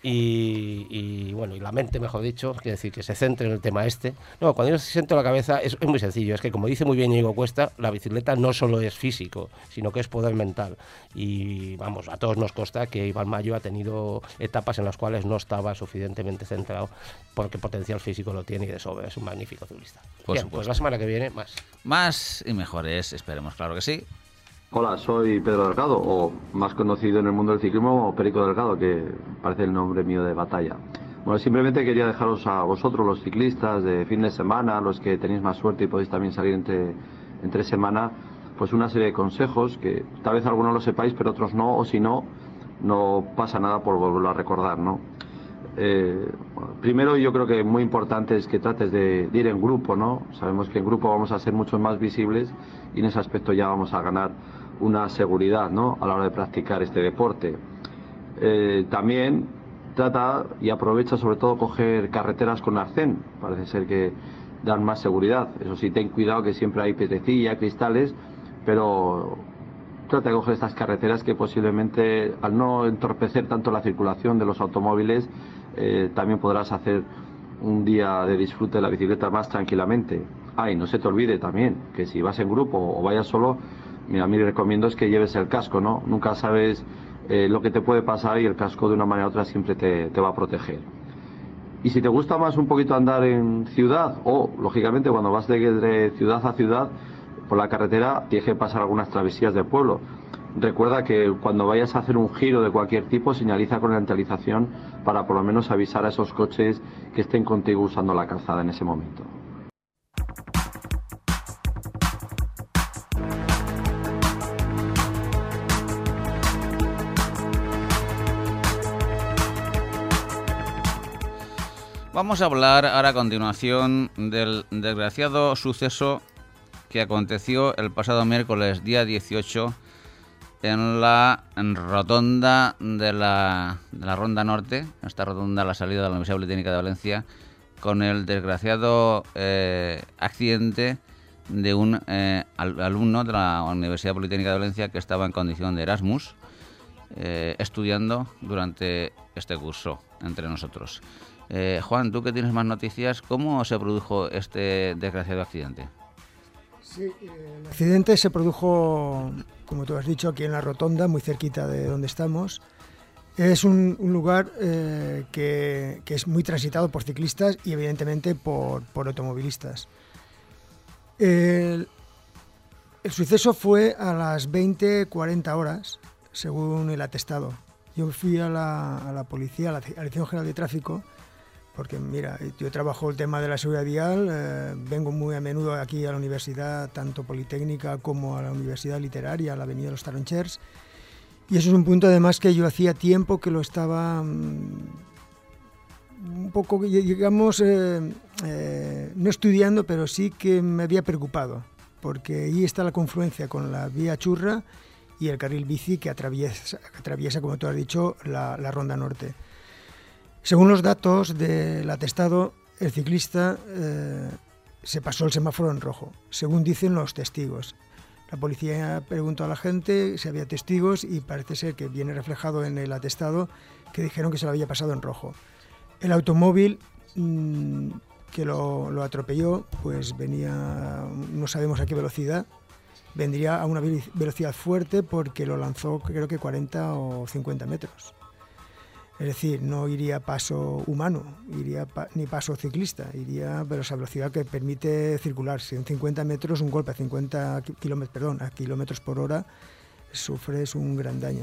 y, y bueno, y la mente, mejor dicho, quiere decir que se centre en el tema este. No, cuando yo se siento la cabeza es, es muy sencillo, es que como dice muy bien Diego Cuesta, la bicicleta no solo es físico, sino que es poder mental. Y vamos, a todos nos consta que Iván Mayo ha tenido etapas en las cuales no estaba suficientemente centrado, porque potencial físico lo tiene y de sobra, es un magnífico ciclista. Por Bien, supuesto. pues la semana que viene más. Más y mejores, esperemos, claro que sí. Hola, soy Pedro Delgado, o más conocido en el mundo del ciclismo como Perico Delgado, que parece el nombre mío de batalla. Bueno, simplemente quería dejaros a vosotros, los ciclistas de fin de semana, los que tenéis más suerte y podéis también salir entre, entre semana, pues una serie de consejos que tal vez algunos lo sepáis, pero otros no, o si no, no pasa nada por volverlo a recordar, ¿no? Eh, bueno, primero yo creo que muy importante es que trates de, de ir en grupo, ¿no? Sabemos que en grupo vamos a ser mucho más visibles y en ese aspecto ya vamos a ganar una seguridad, ¿no?, a la hora de practicar este deporte. Eh, también trata y aprovecha sobre todo coger carreteras con arcén, parece ser que dan más seguridad. Eso sí, ten cuidado que siempre hay piedrecilla, cristales, pero trata de coger estas carreteras que posiblemente, al no entorpecer tanto la circulación de los automóviles, eh, también podrás hacer un día de disfrute de la bicicleta más tranquilamente. Ah, y no se te olvide también que si vas en grupo o vayas solo, mira, a mí recomiendo es que lleves el casco, ¿no? Nunca sabes eh, lo que te puede pasar y el casco de una manera u otra siempre te, te va a proteger. Y si te gusta más un poquito andar en ciudad, o lógicamente cuando vas de, de ciudad a ciudad por la carretera, tienes que pasar algunas travesías de pueblo. Recuerda que cuando vayas a hacer un giro de cualquier tipo, señaliza con la antalización para por lo menos avisar a esos coches que estén contigo usando la calzada en ese momento. Vamos a hablar ahora a continuación del desgraciado suceso que aconteció el pasado miércoles, día dieciocho, en la en rotonda de la, de la Ronda Norte, esta rotonda a la salida de la Universidad Politécnica de Valencia, con el desgraciado eh, accidente de un eh, al, alumno de la Universidad Politécnica de Valencia que estaba en condición de Erasmus, eh, estudiando durante este curso entre nosotros. Eh, Juan, tú que tienes más noticias, ¿cómo se produjo este desgraciado accidente? Sí, el accidente se produjo, como tú has dicho, aquí en la rotonda, muy cerquita de donde estamos. Es un, un lugar eh, que, que es muy transitado por ciclistas y evidentemente por, por automovilistas. El, el suceso fue a las veinte cuarenta horas, según el atestado. Yo fui a la, a la policía, a la, a la Dirección General de Tráfico, porque mira, yo trabajo el tema de la seguridad vial, eh, vengo muy a menudo aquí a la universidad, tanto Politécnica como a la Universidad Literaria, a la Avenida de los Taronchers, y eso es un punto además que yo hacía tiempo que lo estaba um, un poco, digamos, eh, eh, no estudiando, pero sí que me había preocupado, porque ahí está la confluencia con la vía Churra y el carril bici que atraviesa, atraviesa como tú has dicho, la, la Ronda Norte. Según los datos del atestado, el ciclista eh, se pasó el semáforo en rojo, según dicen los testigos. La policía preguntó a la gente si había testigos y parece ser que viene reflejado en el atestado que dijeron que se lo había pasado en rojo. El automóvil mmm, que lo, lo atropelló, pues venía, no sabemos a qué velocidad, vendría a una velocidad fuerte porque lo lanzó creo que cuarenta o cincuenta metros. Es decir, no iría paso humano, iría pa, ni paso ciclista, iría pero esa velocidad que permite circular. Si en cincuenta metros, un golpe a cincuenta kilómetros, perdón, a kilómetros por hora, sufres un gran daño.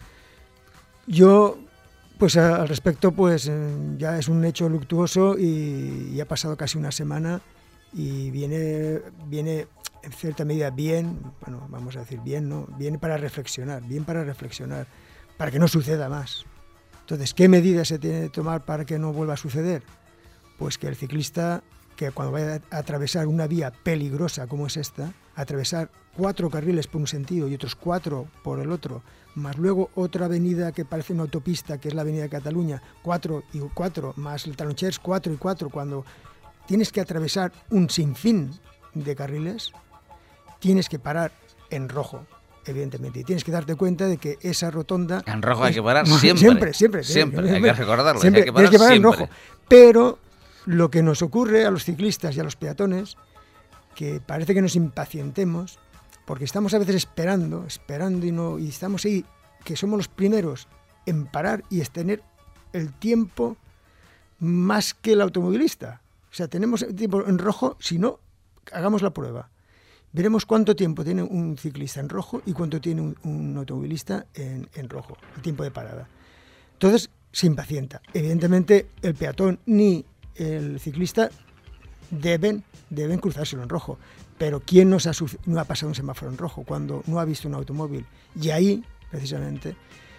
Yo, pues a, al respecto, pues ya es un hecho luctuoso y, y ha pasado casi una semana y viene, viene en cierta medida bien, bueno, vamos a decir bien, ¿no? Viene para reflexionar, bien para reflexionar, para que no suceda más. Entonces, ¿qué medidas se tiene que tomar para que no vuelva a suceder? Pues que el ciclista, que cuando vaya a atravesar una vía peligrosa como es esta, atravesar cuatro carriles por un sentido y otros cuatro por el otro, más luego otra avenida que parece una autopista, que es la Avenida de Cataluña, cuatro y cuatro, más el Taronchers, cuatro y cuatro, cuando tienes que atravesar un sinfín de carriles, tienes que parar en rojo. Evidentemente, y tienes que darte cuenta de que esa rotonda... En rojo es, hay que parar no, siempre. Siempre, siempre. Siempre, siempre hay que recordarlo. Siempre, hay que parar, tienes que parar siempre. en rojo. Pero lo que nos ocurre a los ciclistas y a los peatones, que parece que nos impacientemos, porque estamos a veces esperando, esperando y no y estamos ahí, que somos los primeros en parar y es tener el tiempo más que el automovilista. O sea, tenemos el tiempo en rojo, si no, hagamos la prueba. Veremos cuánto tiempo tiene un ciclista en rojo y cuánto tiene un, un automovilista en, en rojo, el tiempo de parada. Entonces, se impacienta. Evidentemente, el peatón ni el ciclista deben, deben cruzárselo en rojo. Pero ¿quién nos ha, no ha pasado un semáforo en rojo cuando no ha visto un automóvil? Y ahí, precisamente,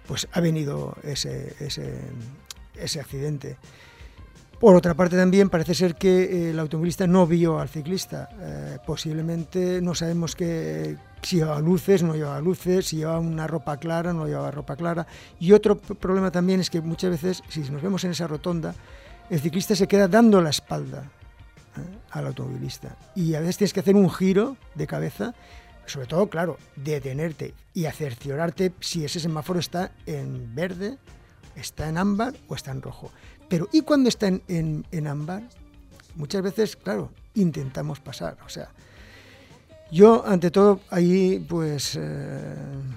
pues ha venido ese, ese, ese accidente. Por otra parte también parece ser que el automovilista no vio al ciclista, eh, posiblemente no sabemos que, si llevaba luces, no llevaba luces, si llevaba una ropa clara, no llevaba ropa clara. Y otro problema también es que muchas veces, si nos vemos en esa rotonda, el ciclista se queda dando la espalda ¿eh? al automovilista y a veces tienes que hacer un giro de cabeza, sobre todo, claro, detenerte y cerciorarte si ese semáforo está en verde, está en ámbar o está en rojo. Pero ¿y cuando está en, en, en ámbar? Muchas veces, claro, intentamos pasar. O sea, yo, ante todo, ahí, pues, eh,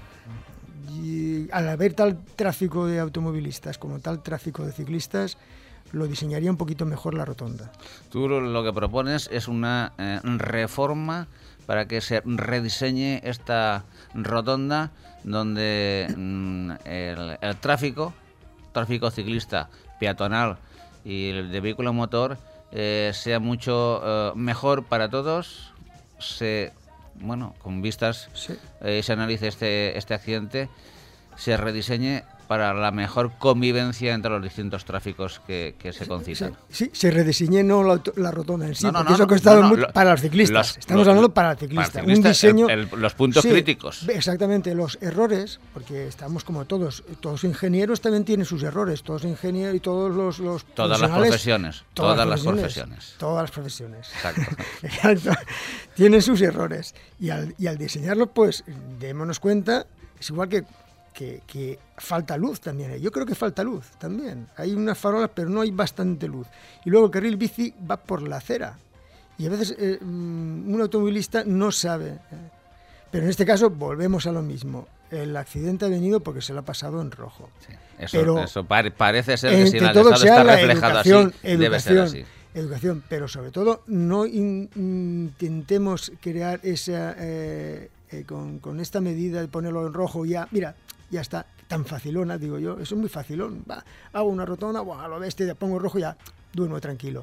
y al haber tal tráfico de automovilistas como tal tráfico de ciclistas, lo diseñaría un poquito mejor la rotonda. Tú lo que propones es una eh, reforma para que se rediseñe esta rotonda donde mm, el, el tráfico, tráfico ciclista, peatonal y el de vehículo motor eh, sea mucho eh, mejor para todos. Se, bueno, con vistas Sí. eh, se analice este, este accidente, se rediseñe para la mejor convivencia entre los distintos tráficos que, que se concitan. Sí, sí, se rediseñe no la, auto- la rotonda en sí, No, no, porque no, eso ha no, costado no, no, mucho lo- para los ciclistas. los- Estamos los- hablando para el para el ciclista. ciclista, un diseño, el- el- los puntos sí, críticos. Exactamente, los errores, porque estamos como todos, todos ingenieros también tienen sus errores, todos ingenieros y todos los, los Todas las profesionales, profesiones, todas las profesiones. Todas las profesiones. Exacto. Exacto. Tienen sus errores. Y al, y al diseñarlo, pues, démonos cuenta, es igual que, que, que falta luz también. Yo creo que falta luz también. Hay unas farolas, pero no hay bastante luz. Y luego el carril bici va por la acera. Y a veces eh, un automovilista no sabe. eh. Pero en este caso volvemos a lo mismo. El accidente ha venido porque se lo ha pasado en rojo. Sí, eso Pero eso pare- parece ser que si entre el todo estado sea está la reflejado educación, así, debe ser educación, así. educación, pero sobre todo no in- intentemos crear esa eh, eh, con, con esta medida de ponerlo en rojo ya, mira, ya está, tan facilona, digo yo, eso es muy facilón, va, hago una rotonda, buah, lo bestia, ya pongo en rojo, ya duermo tranquilo.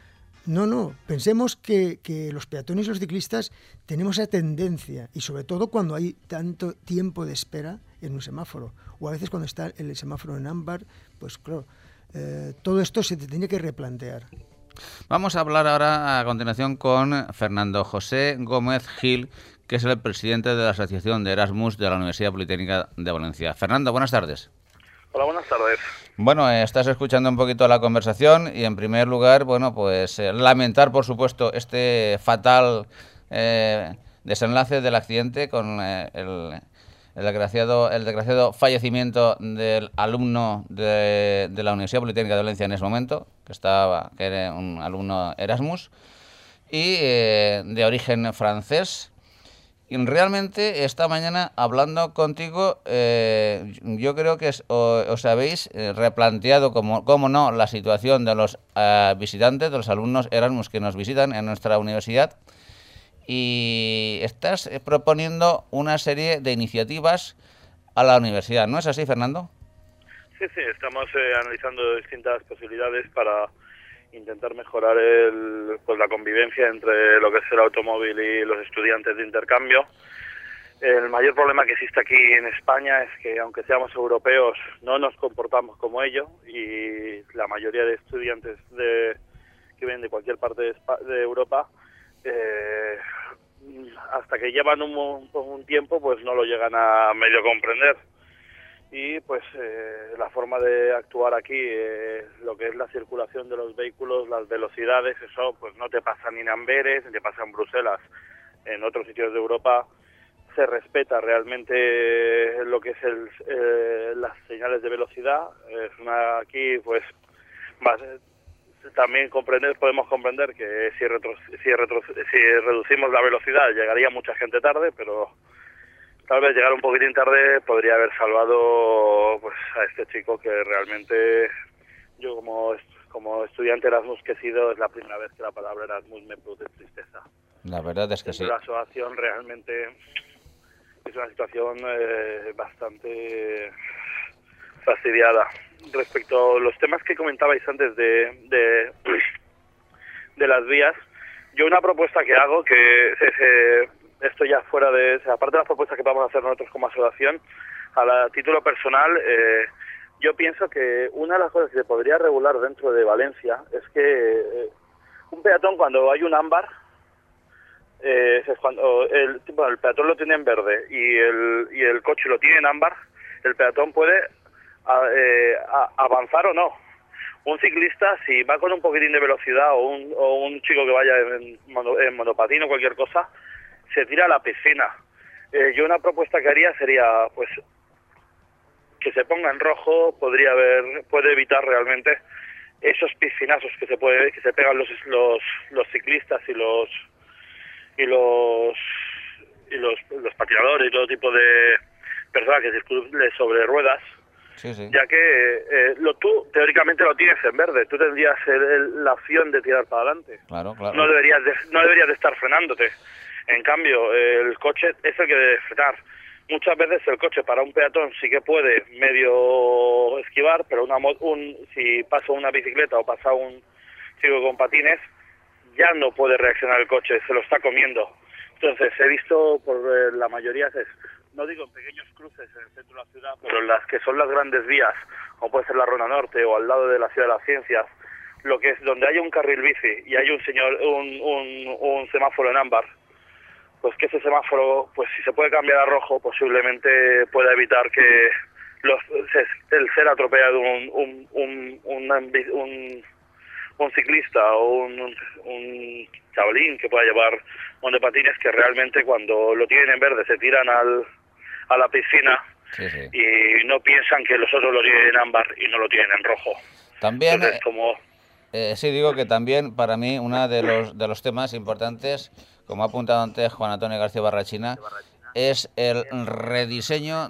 No, no, pensemos que, que los peatones y los ciclistas tenemos esa tendencia, y sobre todo cuando hay tanto tiempo de espera en un semáforo, o a veces cuando está el semáforo en ámbar, pues claro, eh, todo esto se te tiene que replantear. Vamos a hablar ahora a continuación con Fernando José Gómez Gil, que es el presidente de la Asociación de Erasmus de la Universidad Politécnica de Valencia. Fernando, buenas tardes. Hola, buenas tardes. Bueno, eh, estás escuchando un poquito la conversación y en primer lugar, bueno, pues eh, lamentar, por supuesto, este fatal eh, desenlace del accidente con eh, el, el, desgraciado, el desgraciado fallecimiento del alumno de, de la Universidad Politécnica de Valencia en ese momento, que estaba, que era un alumno Erasmus y eh, de origen francés. Y realmente esta mañana hablando contigo, eh, yo creo que es, o, os habéis eh, replanteado, como, como no, la situación de los uh, visitantes, de los alumnos Erasmus que nos visitan en nuestra universidad, y estás eh, proponiendo una serie de iniciativas a la universidad. ¿No es así, Fernando? Sí, sí, estamos eh, analizando distintas posibilidades para intentar mejorar el, pues la convivencia entre lo que es el automóvil y los estudiantes de intercambio. El mayor problema que existe aquí en España es que, aunque seamos europeos, no nos comportamos como ellos, y la mayoría de estudiantes de, que vienen de cualquier parte de, Espa- de Europa, eh, hasta que llevan un, un tiempo, pues no lo llegan a medio comprender. Y pues eh, la forma de actuar aquí, eh, lo que es la circulación de los vehículos, las velocidades, eso pues no te pasa ni en Amberes, ni te pasa en Bruselas. En otros sitios de Europa se respeta realmente lo que es el, eh, las señales de velocidad. Es una aquí pues más, también comprender podemos comprender que si retro, si, retro, si reducimos la velocidad llegaría mucha gente tarde, pero tal vez llegar un poquitín tarde podría haber salvado pues a este chico, que realmente yo como como estudiante Erasmus que he sido, es la primera vez que la palabra Erasmus me produce tristeza. La verdad es que sí. La asociación realmente es una situación eh, bastante fastidiada. Respecto a los temas que comentabais antes de, de, de las vías, yo una propuesta que hago, que se, se, esto ya fuera de, aparte de las propuestas que vamos a hacer nosotros como asociación, a, la, a título personal, eh, yo pienso que una de las cosas que se podría regular dentro de Valencia es que eh, un peatón, cuando hay un ámbar, eh, es cuando el, bueno, el peatón lo tiene en verde y el, y el coche lo tiene en ámbar, el peatón puede a, eh, a, avanzar o no. Un ciclista, si va con un poquitín de velocidad o un, o un chico que vaya en, mono, en monopatín o cualquier cosa, se tira a la piscina. Eh, yo una propuesta que haría sería, pues, que se ponga en rojo, podría haber, puede evitar realmente esos piscinazos que se puede, que se pegan los los, los ciclistas y los y los y los, los patinadores y todo tipo de personas que circulen sobre ruedas. Sí, sí. Ya que eh, lo, tú teóricamente lo tienes en verde, tú tendrías el, el, la opción de tirar para adelante. Claro, claro. No deberías de, no deberías de estar frenándote. En cambio, el coche es el que debe frenar. Muchas veces el coche para un peatón sí que puede medio esquivar, pero una un, si pasa una bicicleta o pasa un chico con patines, ya no puede reaccionar el coche, se lo está comiendo. Entonces he visto por eh, la mayoría, es, no digo en pequeños cruces en el centro de la ciudad, pero en las que son las grandes vías, como puede ser la Ronda Norte o al lado de la Ciudad de las Ciencias, lo que es donde hay un carril bici y hay un señor un, un, un semáforo en ámbar, pues que ese semáforo, pues si se puede cambiar a rojo, posiblemente pueda evitar que los, el ser atropellado un un un, un, un, un ciclista o un, un chavalín que pueda llevar monopatines, que realmente cuando lo tienen en verde se tiran al, a la piscina. Sí, sí. Y no piensan que los otros lo tienen en ámbar y no lo tienen en rojo. También, Entonces, como... eh, sí, digo que también para mí uno de los, de los temas importantes, como ha apuntado antes Juan Antonio García Barrachina, es el rediseño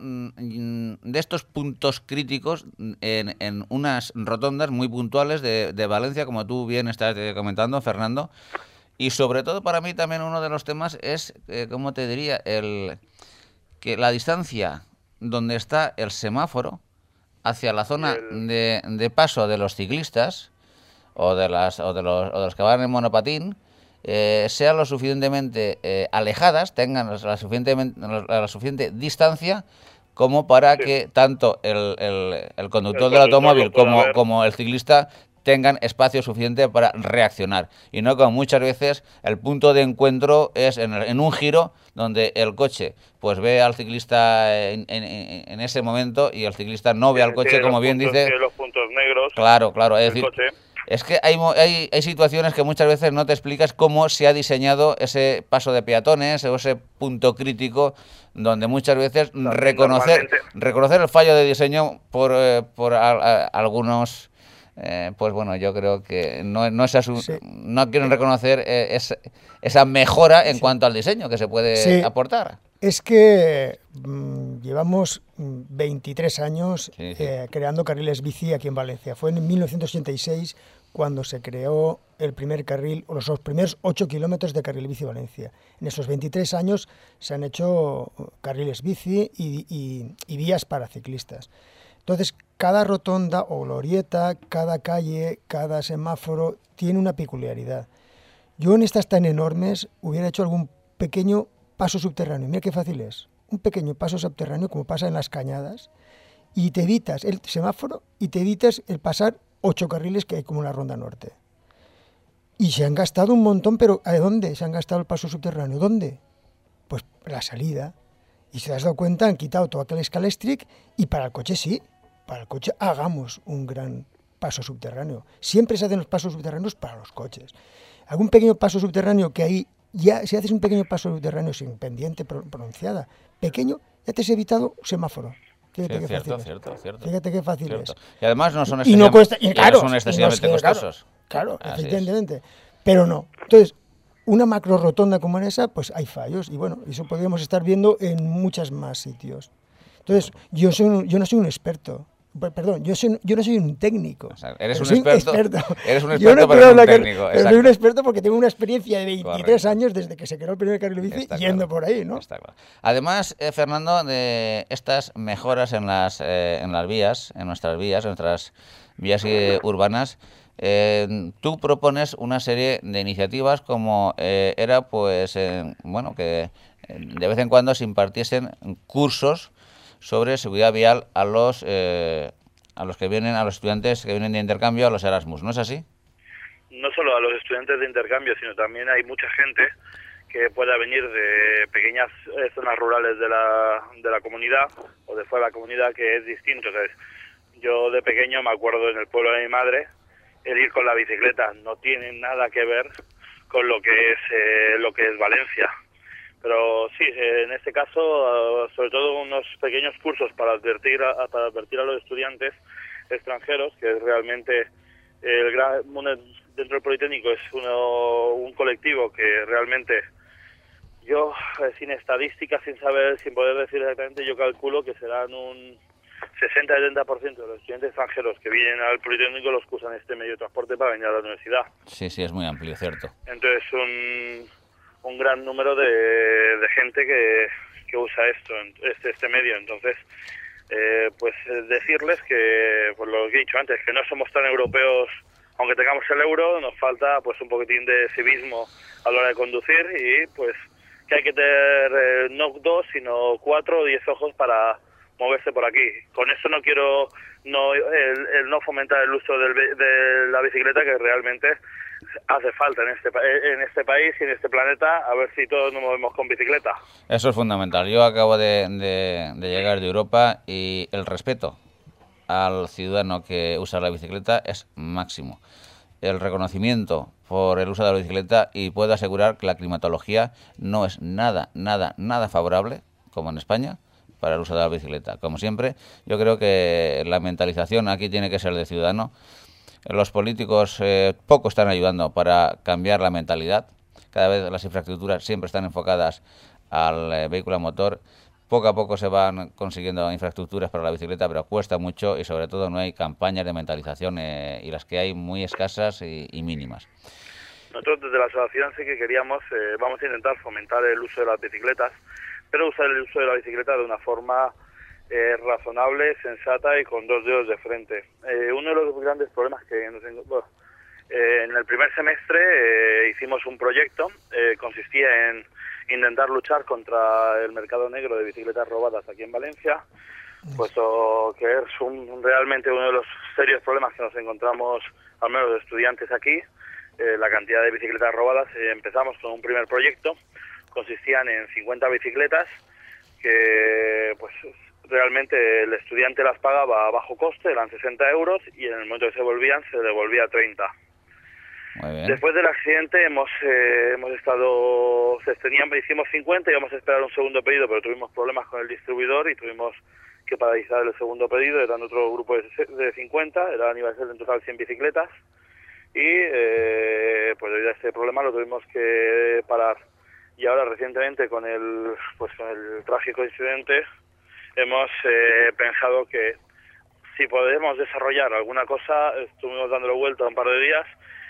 de estos puntos críticos en, en unas rotondas muy puntuales de, de Valencia, como tú bien estás comentando, Fernando. Y sobre todo para mí también uno de los temas es, eh, ¿cómo te diría?, el que la distancia donde está el semáforo hacia la zona de, de paso de los ciclistas o de, las, o de, los, o de los que van en monopatín, Eh, sean lo suficientemente eh, alejadas, tengan la, suficientemente, la suficiente distancia como para sí. que tanto el, el, el conductor el del automóvil como, como el ciclista tengan espacio suficiente para reaccionar. Y no como muchas veces el punto de encuentro es en, el, en un giro donde el coche pues ve al ciclista en, en, en ese momento y el ciclista no ve al coche, como bien puntos, dice... los puntos negros. Claro, claro, es decir... Coche. Es que hay, hay, hay situaciones que muchas veces no te explicas cómo se ha diseñado ese paso de peatones o ese punto crítico donde muchas veces reconocer, reconocer el fallo de diseño por, eh, por a, a, algunos, eh, pues bueno, yo creo que no, no, es asu- sí. no quieren reconocer eh, es, esa mejora en sí. cuanto al diseño que se puede sí. aportar. Es que mmm, llevamos veintitrés años sí, sí. Eh, creando carriles bici aquí en Valencia. Fue en mil novecientos ochenta y seis cuando se creó el primer carril, o los primeros ocho kilómetros de carril bici Valencia. En esos veintitrés años se han hecho carriles bici y, y, y vías para ciclistas. Entonces, cada rotonda o glorieta, cada calle, cada semáforo tiene una peculiaridad. Yo en estas tan enormes hubiera hecho algún pequeño paso subterráneo. Mira qué fácil es. Un pequeño paso subterráneo, como pasa en las cañadas, y te evitas el semáforo y te evitas el pasar ocho carriles que hay como en la Ronda Norte. Y se han gastado un montón, pero ¿a dónde se han gastado el paso subterráneo? ¿Dónde? Pues la salida. Y si te has dado cuenta, han quitado todo aquel escalestric y para el coche sí. Para el coche hagamos un gran paso subterráneo. Siempre se hacen los pasos subterráneos para los coches. Algún pequeño paso subterráneo que ahí, ya si haces un pequeño paso subterráneo sin pendiente pronunciada, pequeño, ya te has evitado semáforo. Fíjate, sí, qué cierto, fácil cierto, es. cierto. Fíjate qué fácil cierto. es. Y además no son, y no cuesta, y claro, no son excesivamente no, costosos. Claro, claro, Así efectivamente. Es. Pero no. Entonces, una macro rotonda como en esa, pues hay fallos. Y bueno, eso podríamos estar viendo en muchos más sitios. Entonces, yo, soy un, yo no soy un experto. Perdón, yo, soy, yo no soy un técnico. O sea, eres un soy experto, experto. Eres un experto, yo no pero no un técnico. Pero soy un experto porque tengo una experiencia de veintitrés Correcto. Años desde que se creó el primer carril bici Está yendo claro. por ahí, ¿no? Está claro. Además, eh, Fernando, de estas mejoras en las, eh, en las vías, en nuestras vías, en nuestras vías eh, urbanas, eh, tú propones una serie de iniciativas como eh, era, pues, eh, bueno, que de vez en cuando se impartiesen cursos sobre seguridad vial a los eh, a los que vienen, a los estudiantes que vienen de intercambio a los Erasmus, ¿no es así? No solo a los estudiantes de intercambio, sino también hay mucha gente que pueda venir de pequeñas eh, zonas rurales de la, de la comunidad o de fuera de la comunidad, que es distinto. ¿Sabes? Yo de pequeño me acuerdo en el pueblo de mi madre, el ir con la bicicleta no tiene nada que ver con lo que es eh, lo que es Valencia. Pero sí, eh, en este caso, uh, sobre todo unos pequeños cursos para advertir a, para advertir a los estudiantes extranjeros, que es realmente el gran, una, dentro del Politécnico es uno, un colectivo que realmente yo, eh, sin estadísticas, sin saber, sin poder decir exactamente, yo calculo que serán un sesenta a setenta por ciento de los estudiantes extranjeros que vienen al Politécnico los que usan este medio de transporte para venir a la universidad. Sí, sí, es muy amplio, cierto. Entonces, un, un gran número de, de gente que, que usa esto, este, este medio. Entonces, eh, pues decirles que, por lo que he dicho antes, que no somos tan europeos, aunque tengamos el euro, nos falta pues un poquitín de civismo a la hora de conducir y pues que hay que tener eh, no dos, sino cuatro o diez ojos para moverse por aquí. Con eso no quiero no el, el no fomentar el uso del, de la bicicleta, que realmente hace falta en este en este país y en este planeta, a ver si todos nos movemos con bicicleta. Eso es fundamental. Yo acabo de, de, de llegar de Europa y el respeto al ciudadano que usa la bicicleta es máximo. El reconocimiento por el uso de la bicicleta, y puedo asegurar que la climatología no es nada, nada, nada favorable, como en España, para el uso de la bicicleta. Como siempre, yo creo que la mentalización aquí tiene que ser del ciudadano. Los políticos eh, poco están ayudando para cambiar la mentalidad. Cada vez las infraestructuras siempre están enfocadas al eh, vehículo a motor. Poco a poco se van consiguiendo infraestructuras para la bicicleta, pero cuesta mucho y sobre todo no hay campañas de mentalización eh, y las que hay muy escasas y, y mínimas. Nosotros desde la asociación sí que queríamos, eh, vamos a intentar fomentar el uso de las bicicletas, pero usar el uso de la bicicleta de una forma eh, razonable, sensata y con dos dedos de frente. Eh, uno de los grandes problemas que nos bueno, eh, en el primer semestre eh, hicimos un proyecto, eh, consistía en intentar luchar contra el mercado negro de bicicletas robadas aquí en Valencia, puesto que es un, realmente uno de los serios problemas que nos encontramos, al menos los estudiantes aquí, eh, la cantidad de bicicletas robadas. Eh, empezamos con un primer proyecto, consistían en cincuenta bicicletas que pues realmente el estudiante las pagaba a bajo coste, eran sesenta euros, y en el momento que se volvían se devolvía treinta. Muy bien. Después del accidente hemos eh, hemos estado, se tenían, hicimos cincuenta, íbamos a esperar un segundo pedido, pero tuvimos problemas con el distribuidor y tuvimos que paralizar el segundo pedido. Eran otro grupo de, de cincuenta, eran, iba a ser en total cien bicicletas, y eh, pues debido a este problema lo tuvimos que parar. Y ahora recientemente con el pues con el trágico incidente hemos eh, pensado que si podemos desarrollar alguna cosa, estuvimos dándole vuelta un par de días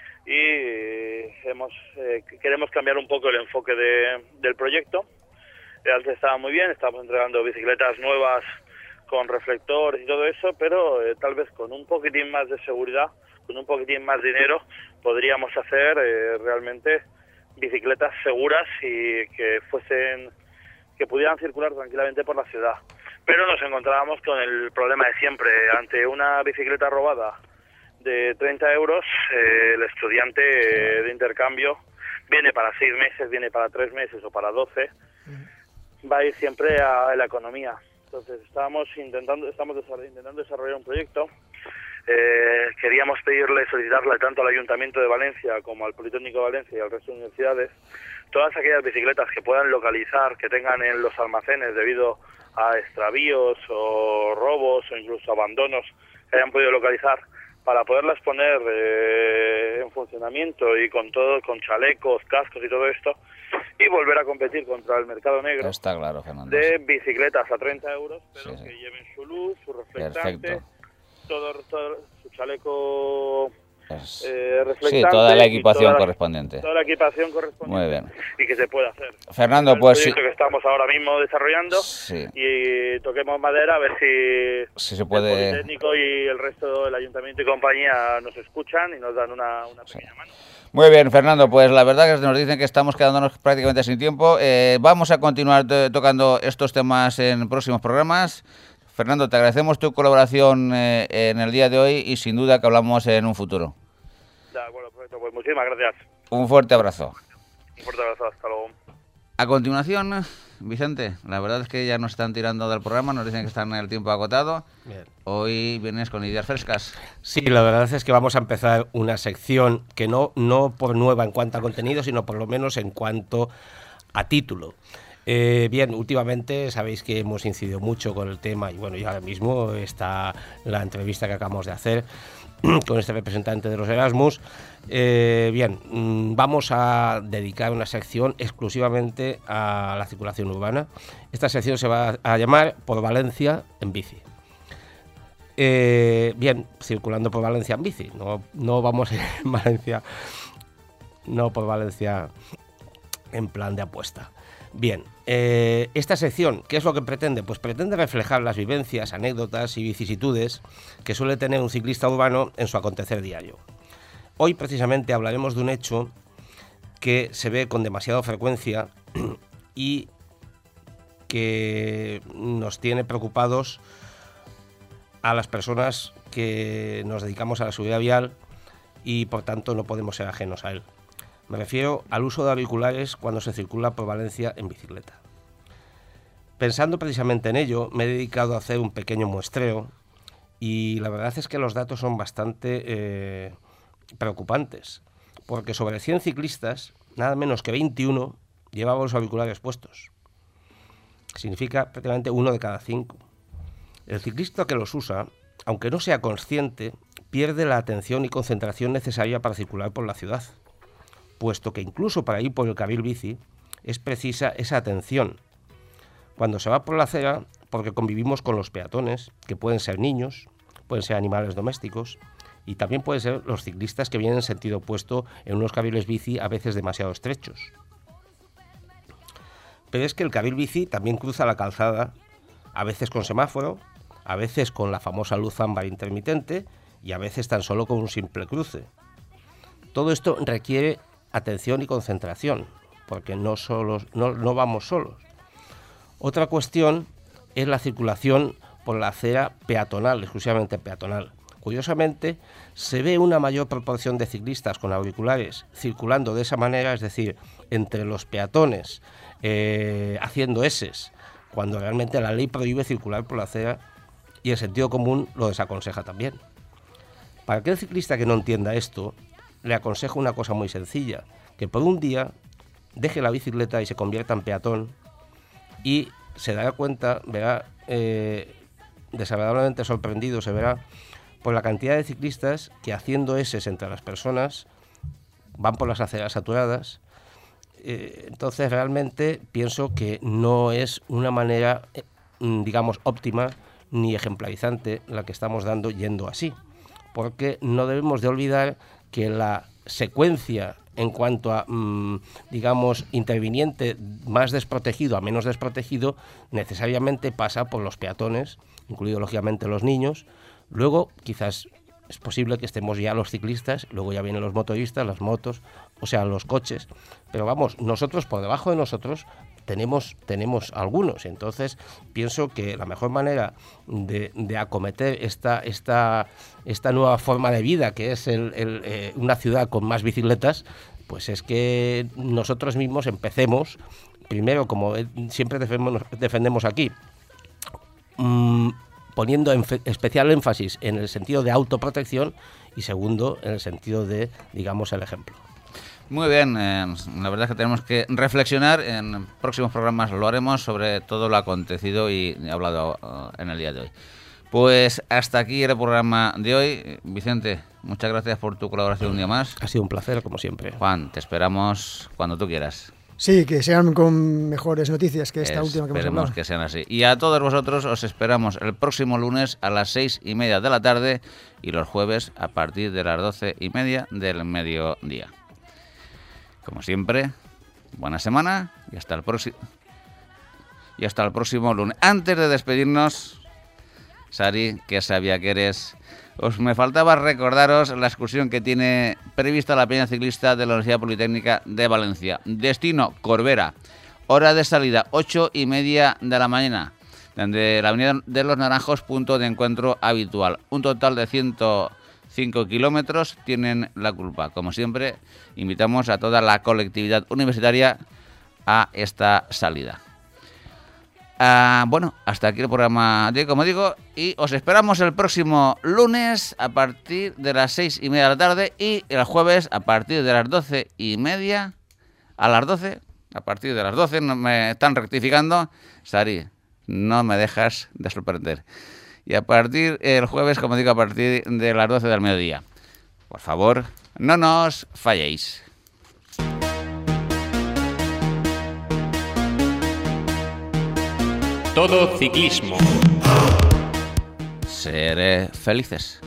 y hemos eh, queremos cambiar un poco el enfoque de, del proyecto. Antes estaba muy bien, estábamos entregando bicicletas nuevas con reflectores y todo eso, pero eh, tal vez con un poquitín más de seguridad, con un poquitín más de dinero, podríamos hacer eh, realmente bicicletas seguras y que fuesen, que pudieran circular tranquilamente por la ciudad. Pero nos encontrábamos con el problema de siempre. Ante una bicicleta robada de treinta euros, eh, el estudiante eh, de intercambio viene para seis meses, viene para tres meses o para doce, va a ir siempre a la economía. Entonces estábamos intentando, estamos desarroll- intentando desarrollar un proyecto. Eh, queríamos pedirle, solicitarle tanto al Ayuntamiento de Valencia como al Politécnico de Valencia y al resto de universidades todas aquellas bicicletas que puedan localizar, que tengan en los almacenes debido a extravíos o robos o incluso abandonos que hayan podido localizar, para poderlas poner eh, en funcionamiento y con todo, con chalecos, cascos y todo esto, y volver a competir contra el mercado negro. Está claro, Fernando. De bicicletas a treinta euros, pero Sí, sí. que lleven su luz, su reflectante, Perfecto. todo, todo su chaleco Es... eh, Sí, reflectante. toda la y equipación toda la- correspondiente. Toda la equipación correspondiente. Muy bien. Y que se puede hacer. Fernando, el pues sí. proyecto que estamos ahora mismo desarrollando Sí. y toquemos madera a ver si Si se el puede... Politécnico y el resto del ayuntamiento y compañía nos escuchan y nos dan una, una pequeña Sí. mano. Muy bien, Fernando, pues la verdad que nos dicen que estamos quedándonos prácticamente sin tiempo. Eh, vamos a continuar to- tocando estos temas en próximos programas. Fernando, te agradecemos tu colaboración eh, en el día de hoy y sin duda que hablamos en un futuro. De acuerdo, perfecto. Pues muchísimas gracias. Un fuerte abrazo. Un fuerte abrazo. Hasta luego. A continuación, Vicente, la verdad es que ya nos están tirando del programa, nos dicen que están en el tiempo agotado. Bien. Hoy vienes con ideas frescas. Sí, la verdad es que vamos a empezar una sección que no, no por nueva en cuanto a contenido, sino por lo menos en cuanto a título. Eh, bien, últimamente sabéis que hemos incidido mucho con el tema y bueno, y ahora mismo está la entrevista que acabamos de hacer con este representante de los Erasmus. Eh, bien, mm, vamos a dedicar una sección exclusivamente a la circulación urbana. Esta sección se va a llamar Por Valencia en bici. Eh, bien, circulando por Valencia en bici, no, no vamos en Valencia, no por Valencia en plan de apuesta. Bien, eh, esta sección, ¿qué es lo que pretende? Pues pretende reflejar las vivencias, anécdotas y vicisitudes que suele tener un ciclista urbano en su acontecer diario. Hoy precisamente hablaremos de un hecho que se ve con demasiada frecuencia y que nos tiene preocupados a las personas que nos dedicamos a la seguridad vial y por tanto no podemos ser ajenos a él. Me refiero al uso de auriculares cuando se circula por Valencia en bicicleta. Pensando precisamente en ello, me he dedicado a hacer un pequeño muestreo y la verdad es que los datos son bastante eh, preocupantes, porque sobre cien ciclistas, nada menos que veintiuno llevaban los auriculares puestos. Significa prácticamente uno de cada cinco. El ciclista que los usa, aunque no sea consciente, pierde la atención y concentración necesaria para circular por la ciudad, puesto que incluso para ir por el carril bici es precisa esa atención. Cuando se va por la acera, porque convivimos con los peatones, que pueden ser niños, pueden ser animales domésticos, y también pueden ser los ciclistas que vienen en sentido opuesto en unos carriles bici a veces demasiado estrechos. Pero es que el carril bici también cruza la calzada, a veces con semáforo, a veces con la famosa luz ámbar intermitente y a veces tan solo con un simple cruce. Todo esto requiere atención y concentración, porque no, solos, no, no vamos solos. Otra cuestión es la circulación por la acera peatonal, exclusivamente peatonal. Curiosamente, se ve una mayor proporción de ciclistas con auriculares circulando de esa manera, es decir, entre los peatones, eh, haciendo eses, cuando realmente la ley prohíbe circular por la acera y el sentido común lo desaconseja también. Para aquel ciclista que no entienda esto, le aconsejo una cosa muy sencilla, que por un día deje la bicicleta y se convierta en peatón y se dará cuenta, verá, eh, desagradablemente sorprendido, se verá por la cantidad de ciclistas que haciendo eses entre las personas van por las aceras saturadas. Eh, entonces realmente pienso que no es una manera, eh, digamos, óptima ni ejemplarizante la que estamos dando yendo así, porque no debemos de olvidar que la secuencia en cuanto a, mmm, digamos, interviniente más desprotegido a menos desprotegido, necesariamente pasa por los peatones, incluidos lógicamente los niños. Luego, quizás es posible que estemos ya los ciclistas, luego ya vienen los motoristas, las motos, o sea, los coches. Pero vamos, nosotros, por debajo de nosotros, tenemos, tenemos algunos. Entonces, pienso que la mejor manera de, de acometer esta, esta, esta nueva forma de vida, que es el, el, eh, una ciudad con más bicicletas, pues es que nosotros mismos empecemos, primero, como siempre defendemos, defendemos aquí, mmm, poniendo enf- especial énfasis en el sentido de autoprotección y segundo, en el sentido de, digamos, el ejemplo. Muy bien, eh, la verdad es que tenemos que reflexionar, en próximos programas lo haremos sobre todo lo acontecido y hablado uh, en el día de hoy. Pues hasta aquí el programa de hoy. Vicente, muchas gracias por tu colaboración un día más. Ha sido un placer, como siempre. Juan, te esperamos cuando tú quieras. Sí, que sean con mejores noticias que esta última que hemos Esperemos hablado. que sean así. Y a todos vosotros os esperamos el próximo lunes a las seis y media de la tarde y los jueves a partir de las doce y media del mediodía. Como siempre, buena semana y hasta el próximo y hasta el próximo lunes. Antes de despedirnos, Sari, que sabía que eres, os me faltaba recordaros la excursión que tiene prevista la Peña Ciclista de la Universidad Politécnica de Valencia. Destino Corbera, hora de salida ocho y media de la mañana, desde la Avenida de los Naranjos, punto de encuentro habitual. Un total de ciento cinco kilómetros tienen la culpa. Como siempre, invitamos a toda la colectividad universitaria a esta salida. Uh, bueno, hasta aquí el programa de hoy, como digo, y os esperamos el próximo lunes a partir de las seis y media de la tarde y el jueves a partir de las doce y media, a las doce, a partir de las doce, no me están rectificando, Sari, no me dejas de sorprender. Y a partir el jueves, como digo, a partir de las doce del mediodía. Por favor, no nos falléis. Todo ciclismo. Seré felices.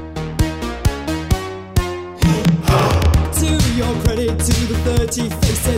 To your credit, to the thirty faces